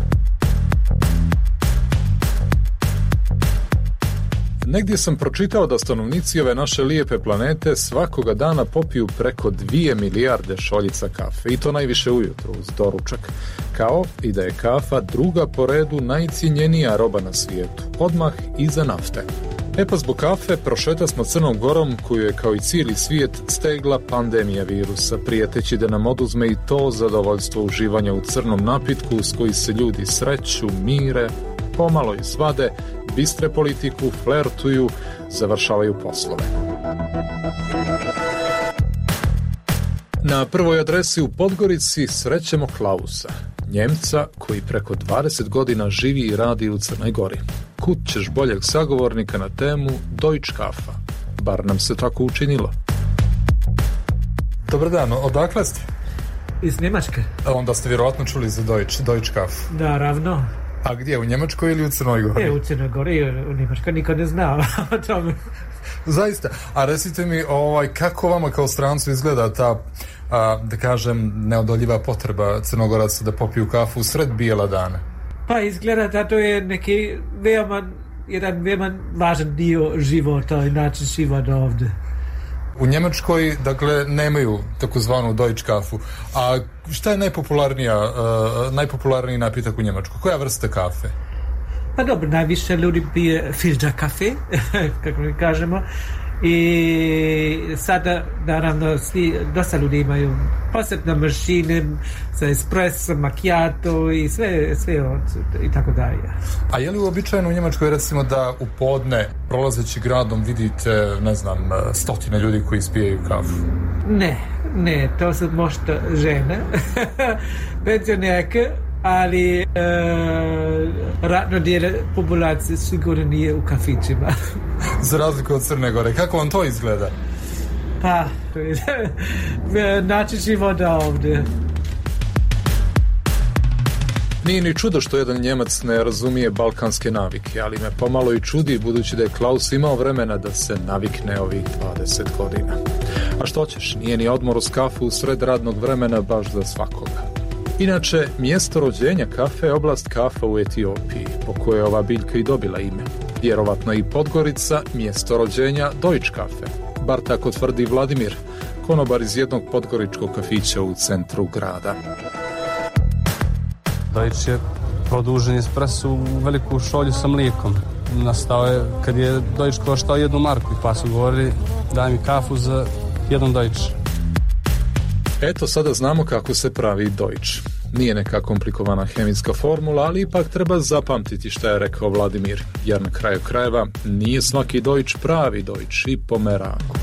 Negdje sam pročitao da stanovnici ove naše lijepe planete svakoga dana popiju preko dvije milijarde šoljica kafe i to najviše ujutro uz doručak, kao i da je kafa druga po redu najcijenjenija roba na svijetu, odmah iza nafte. E pa zbog kafe prošeta smo Crnom Gorom koju je kao i cijeli svijet stegla pandemija virusa, prijeteći da nam oduzme i to zadovoljstvo uživanja u crnom napitku s koji se ljudi sreću, mire, pomalo i svade, bistre politiku, flertuju, završavaju poslove. Na prvoj adresi u Podgorici srećemo Klausa, Njemca koji preko dvadeset godina živi i radi u Crnoj Gori. Kud ćeš boljeg sagovornika na temu Deutsch kafa? Bar nam se tako učinilo. Dobar dan, odakle ste? Iz Njemačke. A onda ste vjerojatno čuli za Deutsch, Deutsch kafu. Naravno. A gdje, u Njemačkoj ili u Crnoj Gori? E, u Crnoj Gori, u Njemačkoj niko ne zna o tome. Zaista. A recite mi, ovaj, kako vama kao strancu izgleda ta, a, da kažem, neodoljiva potreba Crnogoraca da popiju kafu sred bijela dana? Pa izgleda da to je neki veoma, jedan veoma važan dio života i način života ovdje. U Njemačkoj, dakle, nemaju takozvanu Deutsch kafu. A šta je najpopularnija, uh, najpopularniji napitak u Njemačkoj? Koja vrsta kafe? Pa dobro, najviše ljudi pije filter kafe, kako mi kažemo. I sada, naravno, svi, dosta ljudi imaju posebne mašine za espresso, macchiato i sve, sve od, i tako dalje. A je li uobičajeno u Njemačkoj, recimo, da u podne, prolazeći gradom, vidite, ne znam, stotine ljudi koji ispijaju kafu? Ne, ne, to su možda žene, penzionerke, ali e, radno dijele populacije sigurno nije u kafićima. Za razliku od Crne Gore. Kako vam to izgleda? Pa, način života ovdje. Nije ni čudo što jedan Njemac ne razumije balkanske navike, ali me pomalo i čudi budući da je Klaus imao vremena da se navikne ovih dvadeset godina. A što ćeš, nije ni odmor uz kafu u sred radnog vremena baš za svakoga. Inače, mjesto rođenja kafe je oblast Kafa u Etiopiji, po kojoj je ova biljka i dobila ime. Vjerovatno i Podgorica mjesto rođenja Deutsch kafe. Bar tako tvrdi Vladimir, konobar iz jednog podgoričkog kafića u centru grada. Deutsch je produžen espresso u veliku šolju sa mlijekom. Nastao je kad je Deutsch koštao jednu marku, pa su govorili daj mi kafu za jedan Deutsch. Eto, sada znamo kako se pravi Deutsch. Nije neka komplikovana hemijska formula, ali ipak treba zapamtiti šta je rekao Vladimir, jer na kraju krajeva nije svaki Deutsch pravi Deutsch i po meraku.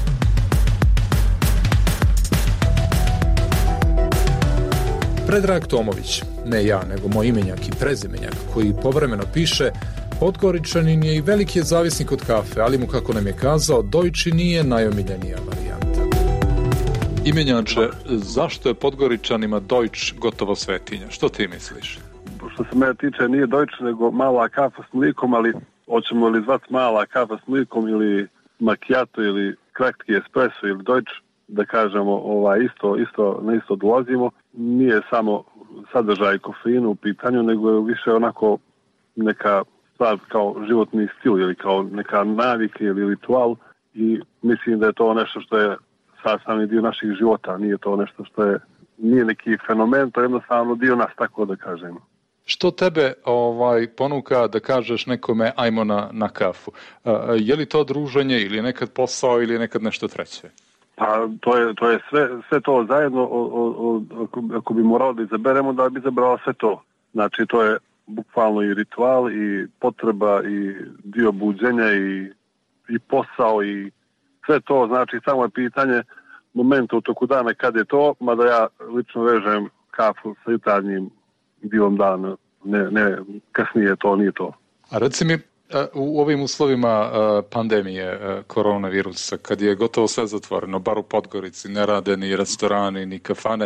Predrag Tomović, ne ja, nego moj imenjak i prezimenjak, koji povremeno piše, Podgoričanin je i veliki je zavisnik od kafe, ali mu, kako nam je kazao, Deutsch nije najomiljenija varijanta. Imenjače, zašto je Podgoričanima Deutsch gotovo svetinja? Što ti misliš? Što se mene tiče, nije Deutsch, nego mala kafa s mlikom, ali hoćemo li zvati mala kafa s mlikom ili macchiato ili kratki espresso ili Deutsch, da kažemo ovaj, isto, isto, na isto dolazimo. Nije samo sadržaj kofeina u pitanju, nego je više onako neka stvar kao životni stil ili kao neka navika ili ritual i mislim da je to nešto što je sastavni dio naših života, nije to nešto što je nije neki fenomen, to je jednostavno dio nas, tako da kažemo. Što tebe ovaj ponuka da kažeš nekome ajmo na, na kafu? Uh, je li to druženje ili je nekad posao ili je nekad nešto treće? Pa to je, to je sve, sve to zajedno, o, o, o, ako, ako bi moralo da izaberemo, da bi izabrala sve to. Znači to je bukvalno i ritual i potreba i dio buđenja i, i posao i sve to, znači samo je pitanje momenta u toku dana kad je to, mada ja lično vežem kafu sa jutarnjim divom dana, ne, ne, kasnije to nije to. A reci mi, u ovim uslovima pandemije koronavirusa, kad je gotovo sve zatvoreno, bar u Podgorici, ne rade ni restorani, ni kafane,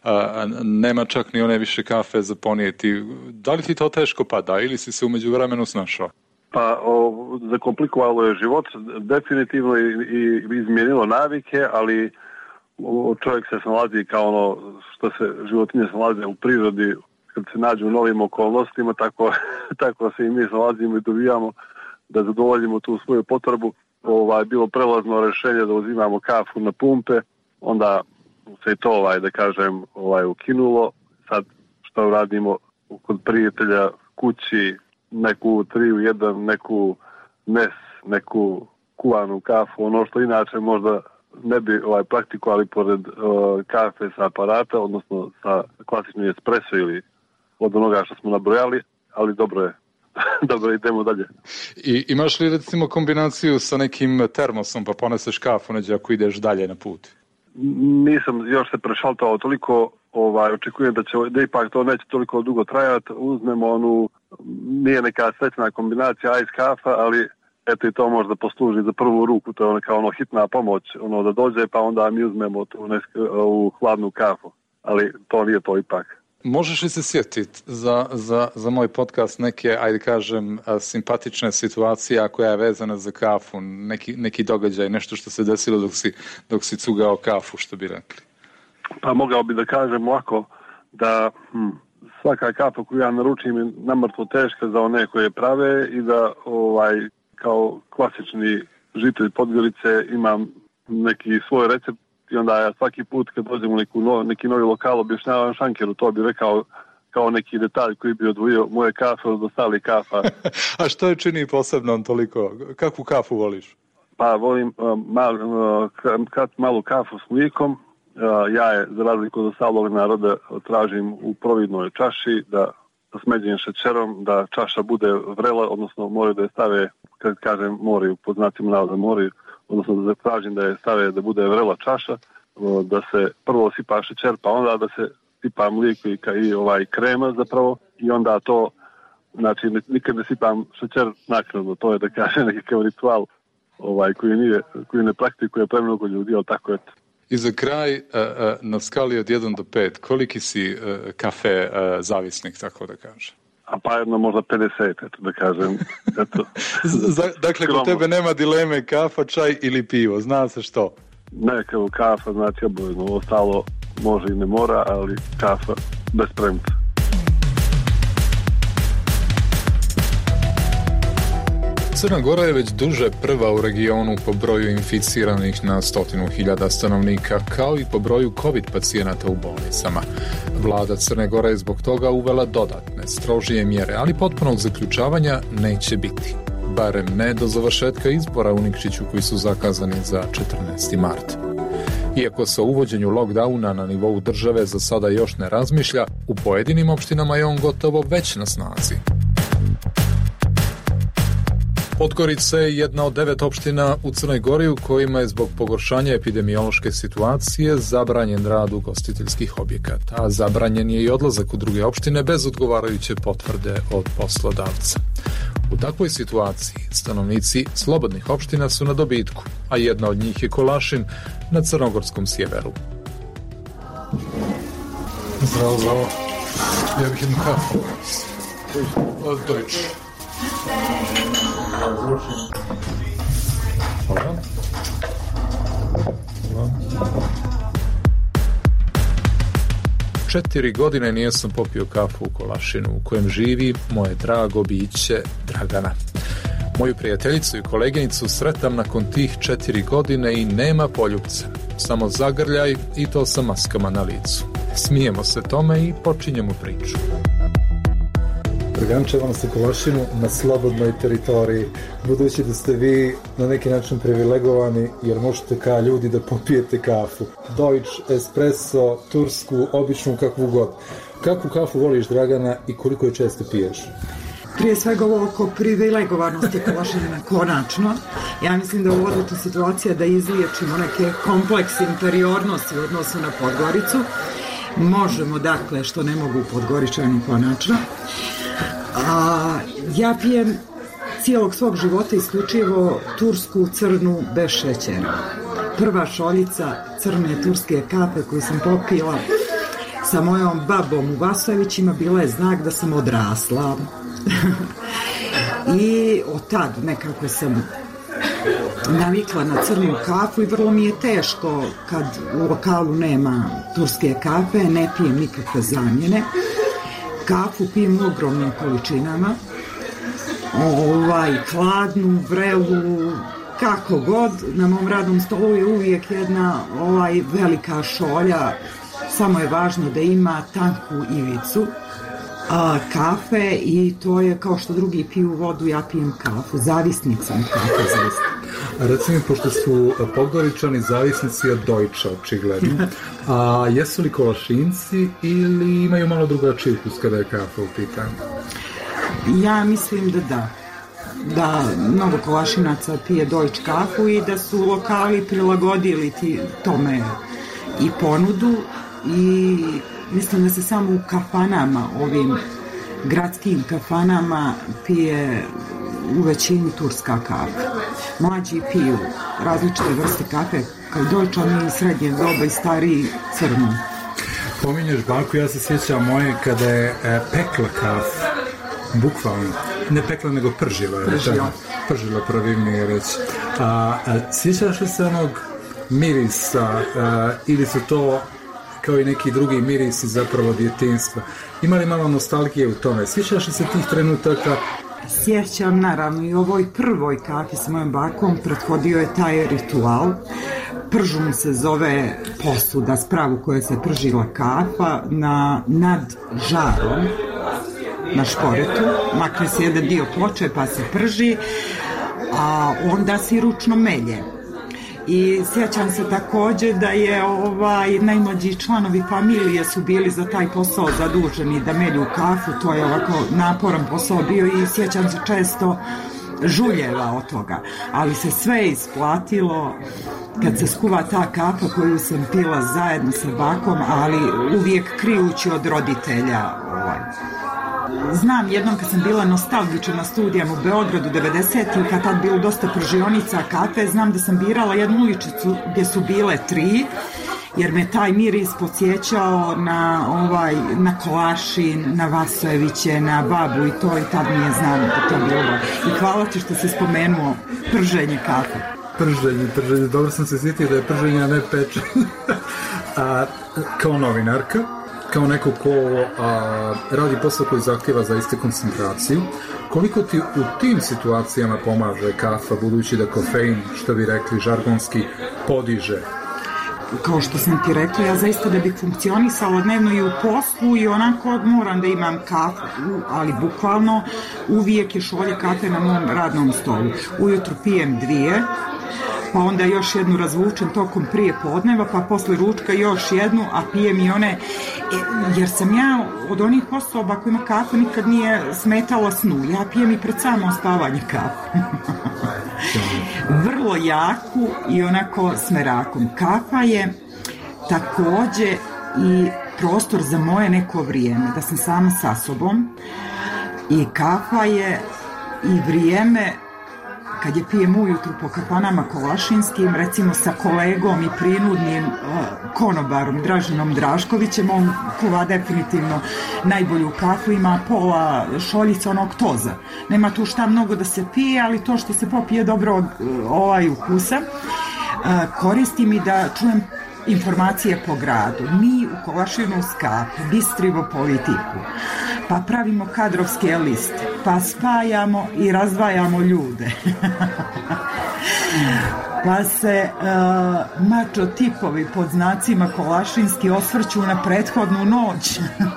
nema čak ni one više kafe za ponijeti, da li ti to teško pada ili si se umeđu vremenu snašao? Pa o, zakomplikovalo je život, definitivno i, i izmijenilo navike, ali o, čovjek se snalazi kao ono što se životinje snalaze u prirodi, kad se nađu u novim okolnostima, tako, tako se i mi snalazimo i dobijamo da zadovoljimo tu svoju potrebu. Ovaj, bilo prelazno rješenje da uzimamo kafu na pumpe, onda se i to, ovaj, da kažem, ovaj, ukinulo. Sad što radimo kod prijatelja kući, neku tri u jedan, neku nes, neku kuvanu kafu, ono što inače možda ne bi ovaj, praktikovali pored uh, kafe sa aparata, odnosno sa klasičnim espresso ili od onoga što smo nabrojali, ali dobro je. Dobro, idemo dalje. I imaš li recimo kombinaciju sa nekim termosom pa poneseš kafu neđe ako ideš dalje na put? Nisam još se prešaltao toliko, ovaj, očekujem da će da ipak to neće toliko dugo trajati. Uzmemo onu, nije neka srećna kombinacija ice kafa, ali eto i to možda posluži za prvu ruku, to je neka ono hitna pomoć, ono da dođe pa onda mi uzmemo tu nesk, u hladnu kafu, ali to nije to ipak. Možeš li se sjetiti za, za, za moj podcast neke, ajde kažem, simpatične situacije koja je vezana za kafu, neki, neki događaj, nešto što se desilo dok si, dok si cugao kafu, što bi rekli? Pa mogao bi da kažem ovako, da hm, svaka kafa koju ja naručim je namrtvo teška za one koje prave i da ovaj kao klasični žitelj Podgorice imam neki svoj recept. I onda ja svaki put kad dođem u neku no, neki novi lokal objašnjavam šankeru, to bi rekao kao neki detalj koji bi odvojio moje kafe od ostalih kafa. A što je čini posebno toliko? Kakvu kafu voliš? Pa volim uh, mal, uh, krat, malu kafu s mlijekom. Uh, ja je, za razliku od ostalog naroda, tražim u providnoj čaši, da smeđim šećerom, da čaša bude vrela, odnosno moraju da je stave, kad kažem moraju, pod znacima navoda moraju, odnosno da tražim da je stave da bude vrela čaša, da se prvo sipa šećer, pa onda da se sipa mlijeko i, i ovaj krema zapravo i onda to, znači nikad ne sipam šećer naknadno, to je da kažem nekakav ritual ovaj, koji, nije, koji ne praktikuje premnogo ljudi, ali tako je. I za kraj, na skali od jedan do pet, koliki si kafe zavisnik, tako da kažem? A pa jedno možda pedeset, eto da kažem. Eto. Dakle, kod tebe nema dileme kafa, čaj ili pivo, zna se što? Ne, kao kafa, znači obojedno, ostalo može i ne mora, ali kafa bez premca. Crna Gora je već duže prva u regionu po broju inficiranih na stotinu hiljada stanovnika, kao i po broju COVID pacijenata u bolnicama. Vlada Crne Gore je zbog toga uvela dodatne, strožije mjere, ali potpunog zaključavanja neće biti. Barem ne do završetka izbora u Nikšiću koji su zakazani za četrnaesti mart. Iako se o uvođenju lockdowna na nivou države za sada još ne razmišlja, u pojedinim opštinama je on gotovo već na snazi. Podgorica je jedna od devet opština u Crnoj Gori u kojima je zbog pogoršanja epidemiološke situacije zabranjen rad ugostiteljskih objekata, a zabranjen je i odlazak u druge opštine bez odgovarajuće potvrde od poslodavca. U takvoj situaciji stanovnici slobodnih opština su na dobitku, a jedna od njih je Kolašin na crnogorskom sjeveru. Zdravo, zdravo. Ja bih jednu kafu. Od Deutsch. Hvala. Hvala. Četiri godine nijesam popio kafu u Kolašinu u kojem živi moje drago biće Dragana. Moju prijateljicu i koleginicu sretam nakon tih četiri godine i nema poljupca. Samo zagrljaj i to sa maskama na licu. Smijemo se tome i počinjemo priču. Drgančevamo se Kolašinu na slobodnoj teritoriji, budući da ste vi na neki način privilegovani jer možete kao ljudi da popijete kafu. Deutsch, espresso, tursku, običnu, kakvu god. Kakvu kafu voliš, Dragana, i koliko je često piješ? Prije svega ovo oko privilegovanosti Kolašina, konačno. Ja mislim da je ovo odlična situacija da izliječimo neke komplekse inferiornosti u odnosu na Podgoricu. Možemo, dakle, što ne mogu Podgoričani, konačno. A, ja pijem cijelog svog života isključivo tursku crnu bez šećera. Prva šoljica crne turske kafe koju sam popila sa mojom babom u Vasojevićima bila je znak da sam odrasla. I od tad nekako sam navikla na crnu kafu i vrlo mi je teško kad u lokalu nema turske kafe, ne pijem nikakve zamjene. Kafu pijem u ogromnim količinama, ovaj, hladnu, vrelu, kako god. Na mom radnom stolu je uvijek jedna ovaj, velika šolja, samo je važno da ima tanku ivicu a, kafe i to je kao što drugi piju vodu, ja pijem kafu, zavisnik sam kafe zaista. A recimo, pošto su Podgoričani zavisnici od Deutscha, očigledno, a jesu li Kolašinci ili imaju malo drugačiji ukus kada je kafa u pitanju? Ja mislim da da. Da mnogo Kolašinaca pije Deutsch kafu i da su lokali prilagodili ti, tome i ponudu i mislim da se samo u kafanama, ovim gradskim kafanama pije u većini turska kafa. Mlađi piju različite vrste kafe, kao Deutschani, srednje doba i stariji crnu. Pominješ baku, ja se sjećam moje kada je e, pekla kafu, bukvalno, ne pekla nego pržila. Pržila. Pržila, pravilnije reći. A, a sjećaš li se onog mirisa a, ili su to kao i neki drugi mirisi zapravo djetinjstva? Ima li malo nostalgije u tome? Sjećaš li se tih trenutaka? Sjećam, naravno, i ovoj prvoj kafi s mojom bakom prethodio je taj ritual. Pržum se zove posuda, spravu koja se pržila kafa na, nad žarom, na šporetu. Makne se jedan dio ploče pa se prži, a onda se ručno melje. I sjećam se također da je ovaj najmlađi članovi familije su bili za taj posao zaduženi da melju kafu, to je ovako naporan posao bio i sjećam se često žuljeva od toga, ali se sve isplatilo kad se skuva ta kafa koju sam pila zajedno sa bakom, ali uvijek krijući od roditelja. Ovaj. Znam jednom kad sam bila nostalgična na studijama u Beogradu devedesetih, kad tad bilo dosta pržionica kafe, znam da sam birala jednu uličicu gdje su bile tri, jer me taj miris podsjećao na ovaj na Kolašin, na Vasojeviće, na babu i to, i tad mi je znam da to bilo. I hvala ti što se spomenuo prženje kafe. Prženje, prženje, dobro sam se sjetio da je prženje, a ne pečenje. A, kao novinarka, kao neko ko a, radi posao koji zahtjeva zaista koncentraciju, koliko ti u tim situacijama pomaže kafa, budući da kofein, što bi rekli žargonski, podiže? Kao što sam ti rekla, ja zaista da bih funkcionisala dnevno i u poslu i onako moram da imam kafu, ali bukvalno uvijek je šolje kafe na mom radnom stolu. Ujutru pijem dvije, pa onda još jednu razvučem tokom prije podneva, pa posle ručka još jednu, a pijem i one, e, jer sam ja od onih osoba kojima kafa nikad nije smetala snu. Ja pijem i pred samo spavanje kafu. Vrlo jaku i onako s merakom. Kafa je također i prostor za moje neko vrijeme, da sam sama sa sobom, i kafa je i vrijeme kad je pijem ujutru po kafanama kolašinskim, recimo sa kolegom i prinudnim uh, konobarom Draženom Draškovićem, on kuva definitivno najbolju kafu, ima pola šoljica onog toza. Nema tu šta mnogo da se pije, ali to što se popije dobro uh, ovaj ukusa, uh, koristim i da čujem informacije po gradu. Mi u Kolašinu skap bistrivo politiku, pa pravimo kadrovske liste, pa spajamo i razdvajamo ljude. pa se uh, mačo tipovi pod znacima Kolašinski osvrću na prethodnu noć.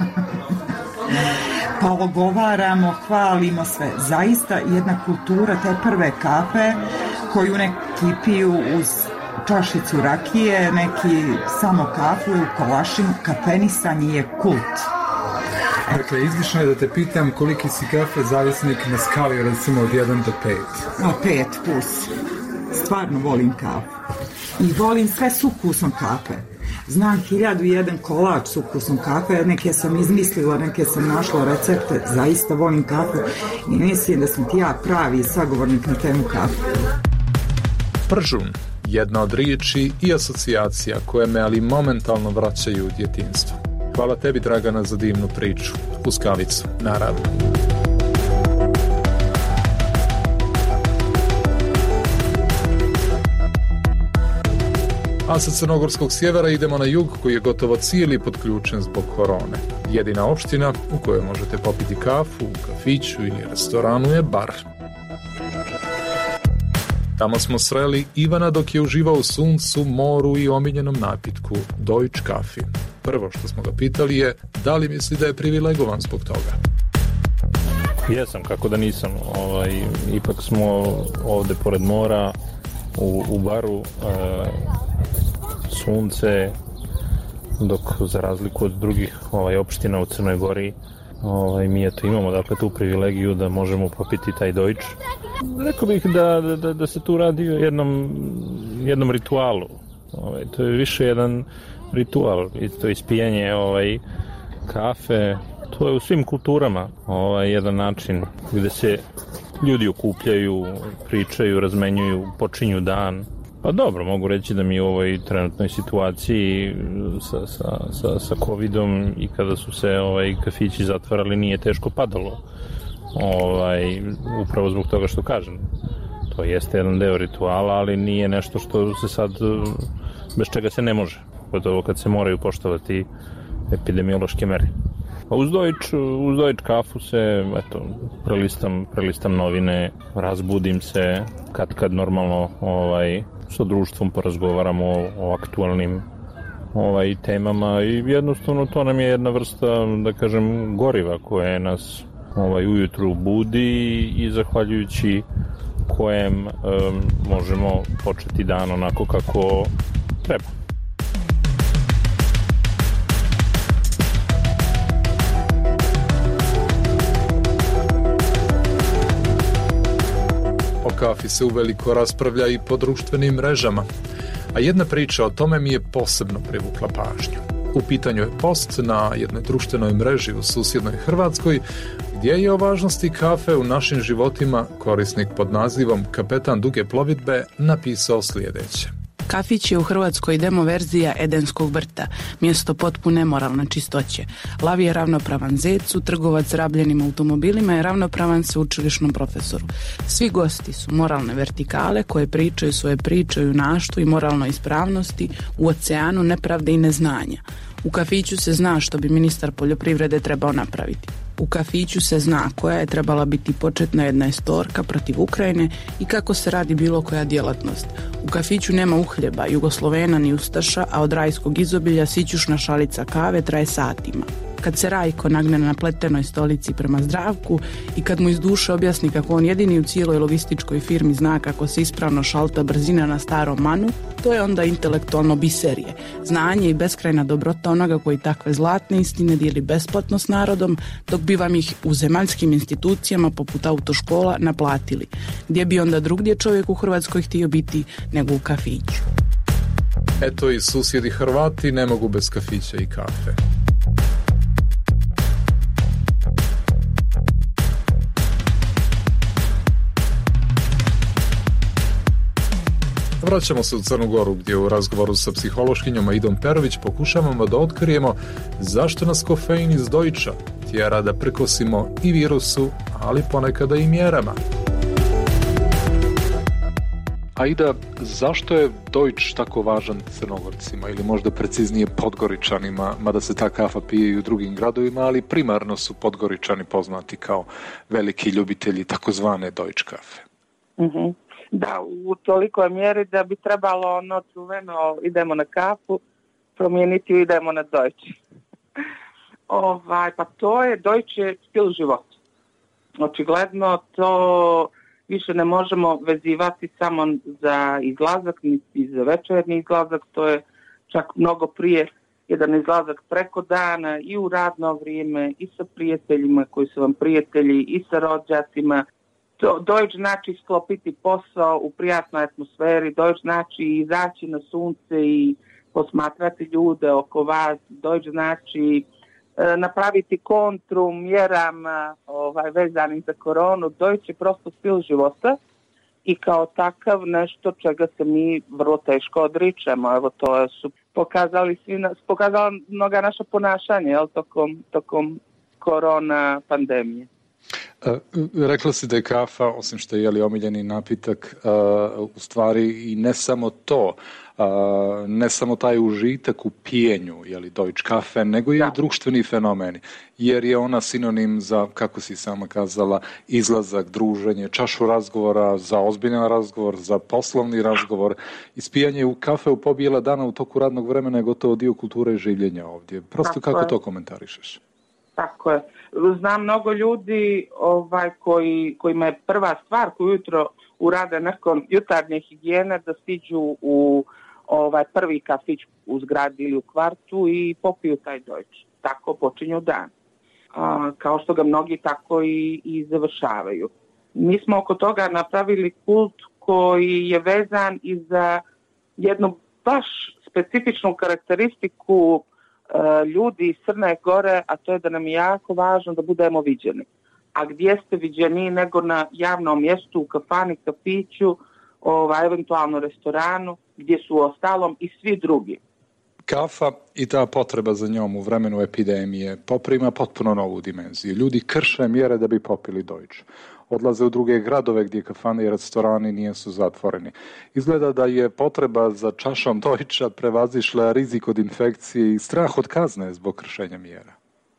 Pa ogovaramo, hvalimo sve. Zaista jedna kultura te prve kafe koju neki piju uz čašicu rakije, neki samo kafu u Kolašin, kafenisanje je kult. Dakle, izlišno je da te pitam koliki si kafe zavisnik na skali recimo od jedan do pet. A pet plus. Stvarno volim kafu. I volim sve s ukusom kafe. Znam hiljadu i jedan kolač s ukusom kafe, neke sam izmislila, neke sam našla recepte, zaista volim kafu i mislim da sam ti ja pravi sagovornik na temu kafe. Pržun, jedna od riječi i asocijacija koje me ali momentalno vraćaju u djetinjstvo. Hvala tebi, Dragana, za divnu priču. Uz kavicu, naravno. A sa crnogorskog sjevera idemo na jug koji je gotovo cijeli podključen zbog korone. Jedina opština u kojoj možete popiti kafu, u kafiću ili restoranu je Bar. Tamo smo sreli Ivana dok je uživao u suncu, moru i omiljenom napitku Deutsche Kaffee. Prvo što smo ga pitali je da li misli da je privilegovan zbog toga. Jesam, kako da nisam. Ovaj, ipak smo ovde pored mora, u, u Baru, e, sunce, dok za razliku od drugih ovaj, opština u Crnoj Gori, ovaj, mi eto imamo dakle tu privilegiju da možemo popiti taj Deutsch. Rekao bih da, da, da se tu radi o jednom, jednom ritualu. Ovaj, to je više jedan ritual, to ispijanje ovaj, kafe, to je u svim kulturama ovaj, jedan način gde se ljudi okupljaju, pričaju, razmenjuju, počinju dan. Pa dobro, mogu reći da mi u ovoj trenutnoj situaciji sa, sa, sa, sa covidom i kada su se ovaj, kafići zatvarali nije teško padalo. Ovaj, upravo zbog toga što kažem. To jeste jedan deo rituala, ali nije nešto što se sad, bez čega se ne može. Gotovo kad se moraju poštovati epidemiološke mere. A uz Deutsch, uz Deutsche kafu se, eto, prelistam, prelistam novine, razbudim se, kad kad normalno ovaj, sa društvom porazgovaramo o, o aktualnim ovaj, temama i jednostavno to nam je jedna vrsta, da kažem, goriva koje nas ovaj, ujutru budi i zahvaljujući kojem um, možemo početi dan onako kako treba. O kafi se uveliko raspravlja i po društvenim mrežama, a jedna priča o tome mi je posebno privukla pažnju. U pitanju je post na jednoj društvenoj mreži u susjednoj Hrvatskoj, gdje je o važnosti kafe u našim životima korisnik pod nazivom Kapetan duge plovidbe napisao sljedeće. Kafić je u Hrvatskoj demo verzija Edenskog vrta, mjesto potpune moralne čistoće. Lav je ravnopravan zecu, trgovac rabljenim automobilima je ravnopravan sveučilišnom profesoru. Svi gosti su moralne vertikale koje pričaju svoje priče o junaštvu i moralnoj ispravnosti u oceanu nepravde i neznanja. U kafiću se zna što bi ministar poljoprivrede trebao napraviti. U kafiću se zna koja je trebala biti početna jednaestorka protiv Ukrajine i kako se radi bilo koja djelatnost. U kafiću nema uhljeba, Jugoslovena ni ustaša, a od rajskog izobilja sićušna šalica kave traje satima. Kad se Rajko nagne na pletenoj stolici prema Zdravku i kad mu iz duše objasni kako on jedini u cijeloj logističkoj firmi zna kako se ispravno šalta brzina na starom manu, to je onda intelektualno biserije. Znanje i beskrajna dobrota onoga koji takve zlatne istine dijeli besplatno s narodom, dok bi vam ih u zemaljskim institucijama poput autoškola naplatili. Gdje bi onda drugdje čovjek u Hrvatskoj htio biti nego u kafiću? Eto i susjedi Hrvati ne mogu bez kafića i kafe. Vraćamo se u Crnu Goru gdje u razgovoru sa psihološkinjom Aidom Perović pokušavamo da otkrijemo zašto nas kofein iz Deutscha tjera da prkosimo i virusu, ali ponekada i mjerama. Aida, zašto je Deutsch tako važan Crnogorcima ili možda preciznije Podgoričanima, mada se ta kafa pije i u drugim gradovima, ali primarno su Podgoričani poznati kao veliki ljubitelji takozvane Deutsche kafe? Mhm. Da, u tolikoj mjeri da bi trebalo ono čuveno idemo na kafu, promijeniti idemo na Deutsche. ovaj, pa to je Deutsche stil života. Očigledno to više ne možemo vezivati samo za izlazak, niti za večernji izlazak, to je čak mnogo prije jedan izlazak preko dana i u radno vrijeme i sa prijateljima koji su vam prijatelji i sa rođacima. Deutsch znači sklopiti posao u prijatnoj atmosferi, Deutsch znači izaći na sunce i posmatrati ljude oko vas, Deutsch znači e, napraviti kontru mjerama ovaj, vezanim za koronu, Deutsch je prosto stil života i kao takav nešto čega se mi vrlo teško odričemo. Evo to su pokazali svi, pokazala mnoga naša ponašanja jel, tokom, tokom korona pandemije. Uh, rekla si da je kafa, osim što je jeli omiljeni napitak, uh, u stvari i ne samo to, uh, ne samo taj užitak u pijenju, jeli Deutsche kafe, nego i društveni fenomeni, jer je ona sinonim za, kako si sama kazala, izlazak, druženje, čašu razgovora, za ozbiljan razgovor, za poslovni razgovor. Ispijanje u kafe u pobijela dana u toku radnog vremena je gotovo dio kulture i življenja ovdje. Prosto tako kako je. To komentarišeš? Tako je. Znam mnogo ljudi ovaj, koji, kojima je prva stvar koju jutro urade nakon jutarnje higijene da stiđu u ovaj, prvi kafić u zgradi ili u kvartu i popiju taj Deutsche. Tako počinju dan. A, kao što ga mnogi tako i, i završavaju. Mi smo oko toga napravili kult koji je vezan i za jednu baš specifičnu karakteristiku ljudi iz Crne Gore, a to je da nam je jako važno da budemo viđeni. A gdje ste viđeni nego na javnom mjestu, u kafani, kafiću, ovaj, eventualno restoranu, gdje su u ostalom i svi drugi. Kafa i ta potreba za njom u vremenu epidemije poprima potpuno novu dimenziju. Ljudi krše mjere da bi popili Deutsche. Odlaze u druge gradove gdje kafane i restorani nisu zatvoreni. Izgleda da je potreba za čašom Deutscha prevazišla rizik od infekcije i strah od kazne zbog kršenja mjera.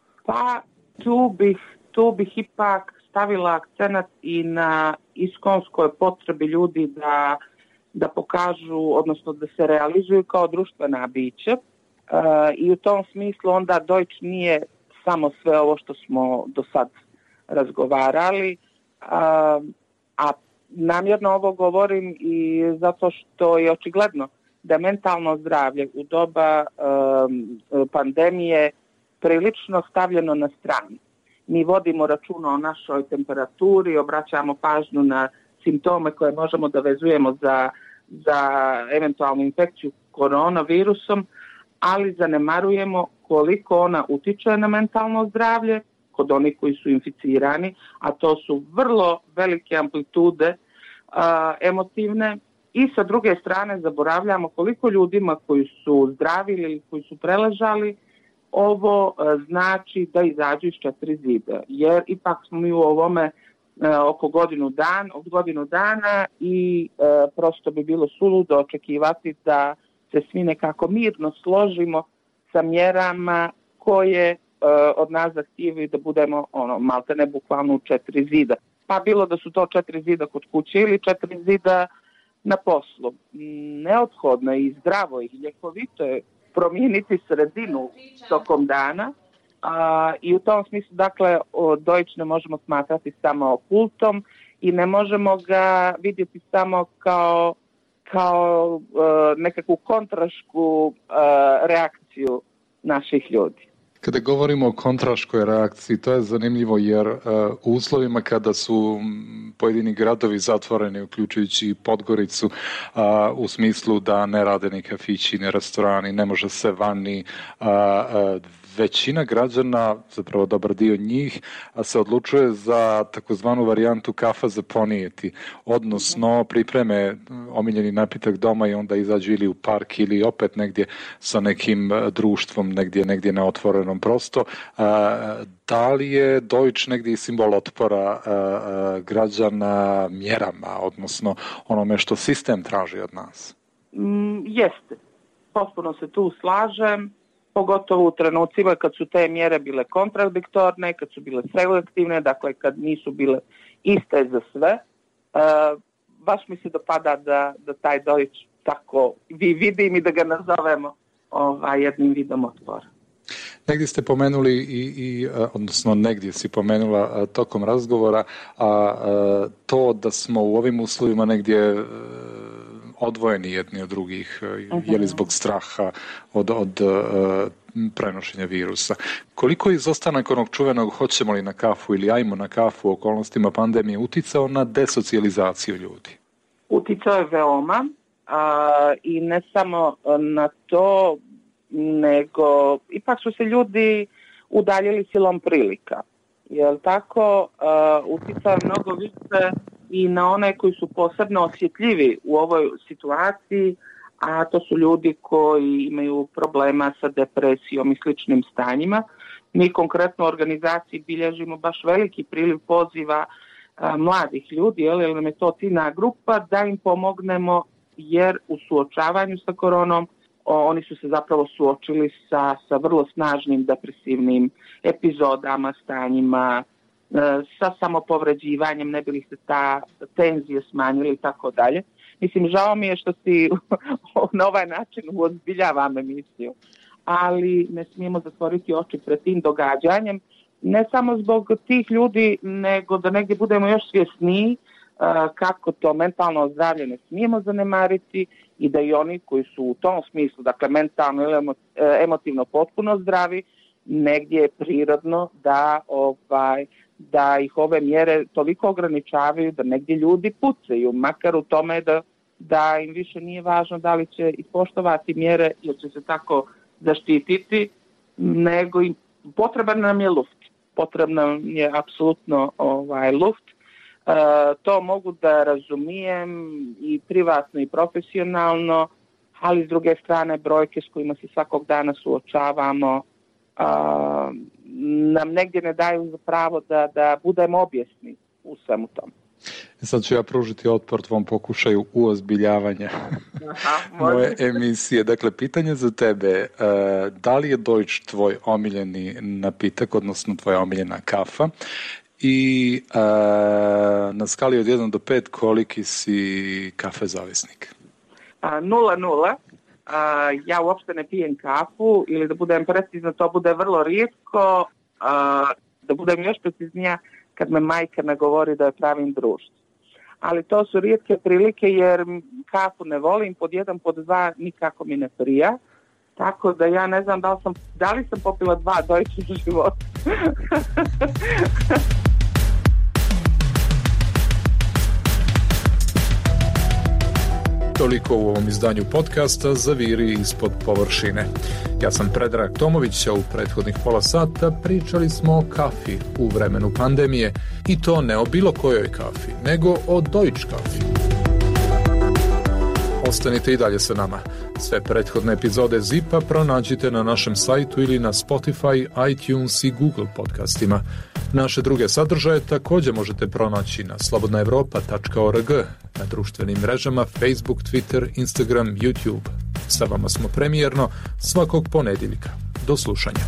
Pa tu bih, tu bih ipak stavila akcenat i na iskonskoj potrebi ljudi da, da pokažu, odnosno da se realizuju kao društvena bića. E, I u tom smislu onda Deutsche nije samo sve ovo što smo do sad razgovarali, A, a namjerno ovo govorim i zato što je očigledno da mentalno zdravlje u doba um, pandemije prilično stavljeno na stranu. Mi vodimo računa o našoj temperaturi, obraćamo pažnju na simptome koje možemo da vezujemo za, za eventualnu infekciju koronavirusom, ali zanemarujemo koliko ona utiče na mentalno zdravlje kod onih koji su inficirani, a to su vrlo velike amplitude a, emotivne i sa druge strane zaboravljamo koliko ljudima koji su zdravili ili koji su preležali ovo a, znači da izađu iz četiri zida, jer ipak smo mi u ovome a, oko godinu, dan, od godinu dana i a, prosto bi bilo suludo očekivati da se svi nekako mirno složimo sa mjerama koje od nas zahtijevaju da budemo ono, malte ne bukvalno u četiri zida. Pa bilo da su to četiri zida kod kuće ili četiri zida na poslu. Neophodno je i zdravo i ljekovito je promijeniti sredinu tokom dana a, i u tom smislu dakle Deutsche ne možemo smatrati samo kultom i ne možemo ga vidjeti samo kao, kao uh, nekakvu kontrašku uh, reakciju naših ljudi. Kada govorimo o kontraškoj reakciji, to je zanimljivo jer uh, u uslovima kada su pojedini gradovi zatvoreni, uključujući Podgoricu, uh, u smislu da ne rade ni kafići, ni restorani, ne može se vani, uh, uh, većina građana, zapravo dobar dio njih, se odlučuje za takozvanu varijantu kafa za ponijeti, odnosno pripreme omiljeni napitak doma i onda izađu ili u park ili opet negdje sa nekim društvom, negdje, negdje na otvorenom prosto. Da li je Deutsche negdje simbol otpora građana mjerama, odnosno onome što sistem traži od nas? Mm, jeste. Potpuno se tu slažem. Pogotovo u trenucima kad su te mjere bile kontradiktorne, kad su bile selektivne, dakle kad nisu bile iste za sve. baš mi se dopada da, da taj Deutsch tako vi vidim i da ga nazovemo ovaj, jednim vidom otpora. Negdje ste pomenuli i, i odnosno negdje si pomenula tokom razgovora, a, a to da smo u ovim uslovima negdje odvojeni jedni od drugih, uh-huh. je li zbog straha od, od uh, prenošenja virusa. Koliko je izostanak onog čuvenog hoćemo li na kafu ili ajmo na kafu u okolnostima pandemije uticao na desocijalizaciju ljudi? Uticao je veoma a, i ne samo na to, nego ipak su se ljudi udaljili silom prilika. Jel tako? Uh, uticao je mnogo više i na one koji su posebno osjetljivi u ovoj situaciji, a to su ljudi koji imaju problema sa depresijom i sličnim stanjima. Mi konkretno u organizaciji bilježimo baš veliki priliv poziva a, mladih ljudi, jer nam je to ciljna grupa, da im pomognemo, jer u suočavanju sa koronom o, oni su se zapravo suočili sa, sa vrlo snažnim depresivnim epizodama, stanjima, sa samopovređivanjem, ne bi li se ta tenzije smanjili i tako dalje. Mislim, žao mi je što si na ovaj način uozbiljavam emisiju, ali ne smijemo zatvoriti oči pred tim događanjem, ne samo zbog tih ljudi, nego da negdje budemo još svjesniji kako to mentalno zdravlje ne smijemo zanemariti i da i oni koji su u tom smislu, dakle mentalno ili emotivno potpuno zdravi, negdje je prirodno da ovaj da ih ove mjere toliko ograničavaju da negdje ljudi pucaju, makar u tome da, da im više nije važno da li će ispoštovati mjere ili će se tako zaštititi, nego im potreban nam je luft. Potreban je apsolutno ovaj, luft. E, to mogu da razumijem i privatno i profesionalno, ali s druge strane brojke s kojima se svakog dana suočavamo a, nam negdje ne daju za pravo da, da budemo objesni u svemu tom. Sad ću ja pružiti otpor tvom pokušaju uozbiljavanja moje emisije. Dakle, pitanje za tebe, da li je Deutsch tvoj omiljeni napitak, odnosno tvoja omiljena kafa? I na skali od jedan do pet koliki si kafe zavisnik? Nula, nula. Uh, ja uopšte ne pijem kafu, ili da budem precizna, to bude vrlo rijetko, uh, da budem još preciznija kad me majka nagovori da je pravim društvo. Ali to su rijetke prilike jer kafu ne volim, pod jedan, pod dva nikako mi ne prija, tako da ja ne znam da li sam, da li sam popila dva Deutsche u životu. Toliko u ovom izdanju podcasta Zaviri ispod površine. Ja sam Predrag Tomović, a u prethodnih pola sata pričali smo o kafi u vremenu pandemije, i to ne o bilo kojoj kafi, nego o Deutsch kafi. Ostanite i dalje sa nama. Sve prethodne epizode Zipa pronađite na našem sajtu ili na Spotify, iTunes i Google podcastima. Naše druge sadržaje također možete pronaći na slobodna evropa tačka org, na društvenim mrežama Facebook, Twitter, Instagram, YouTube. Sa vama smo premijerno svakog ponedjeljka. Do slušanja.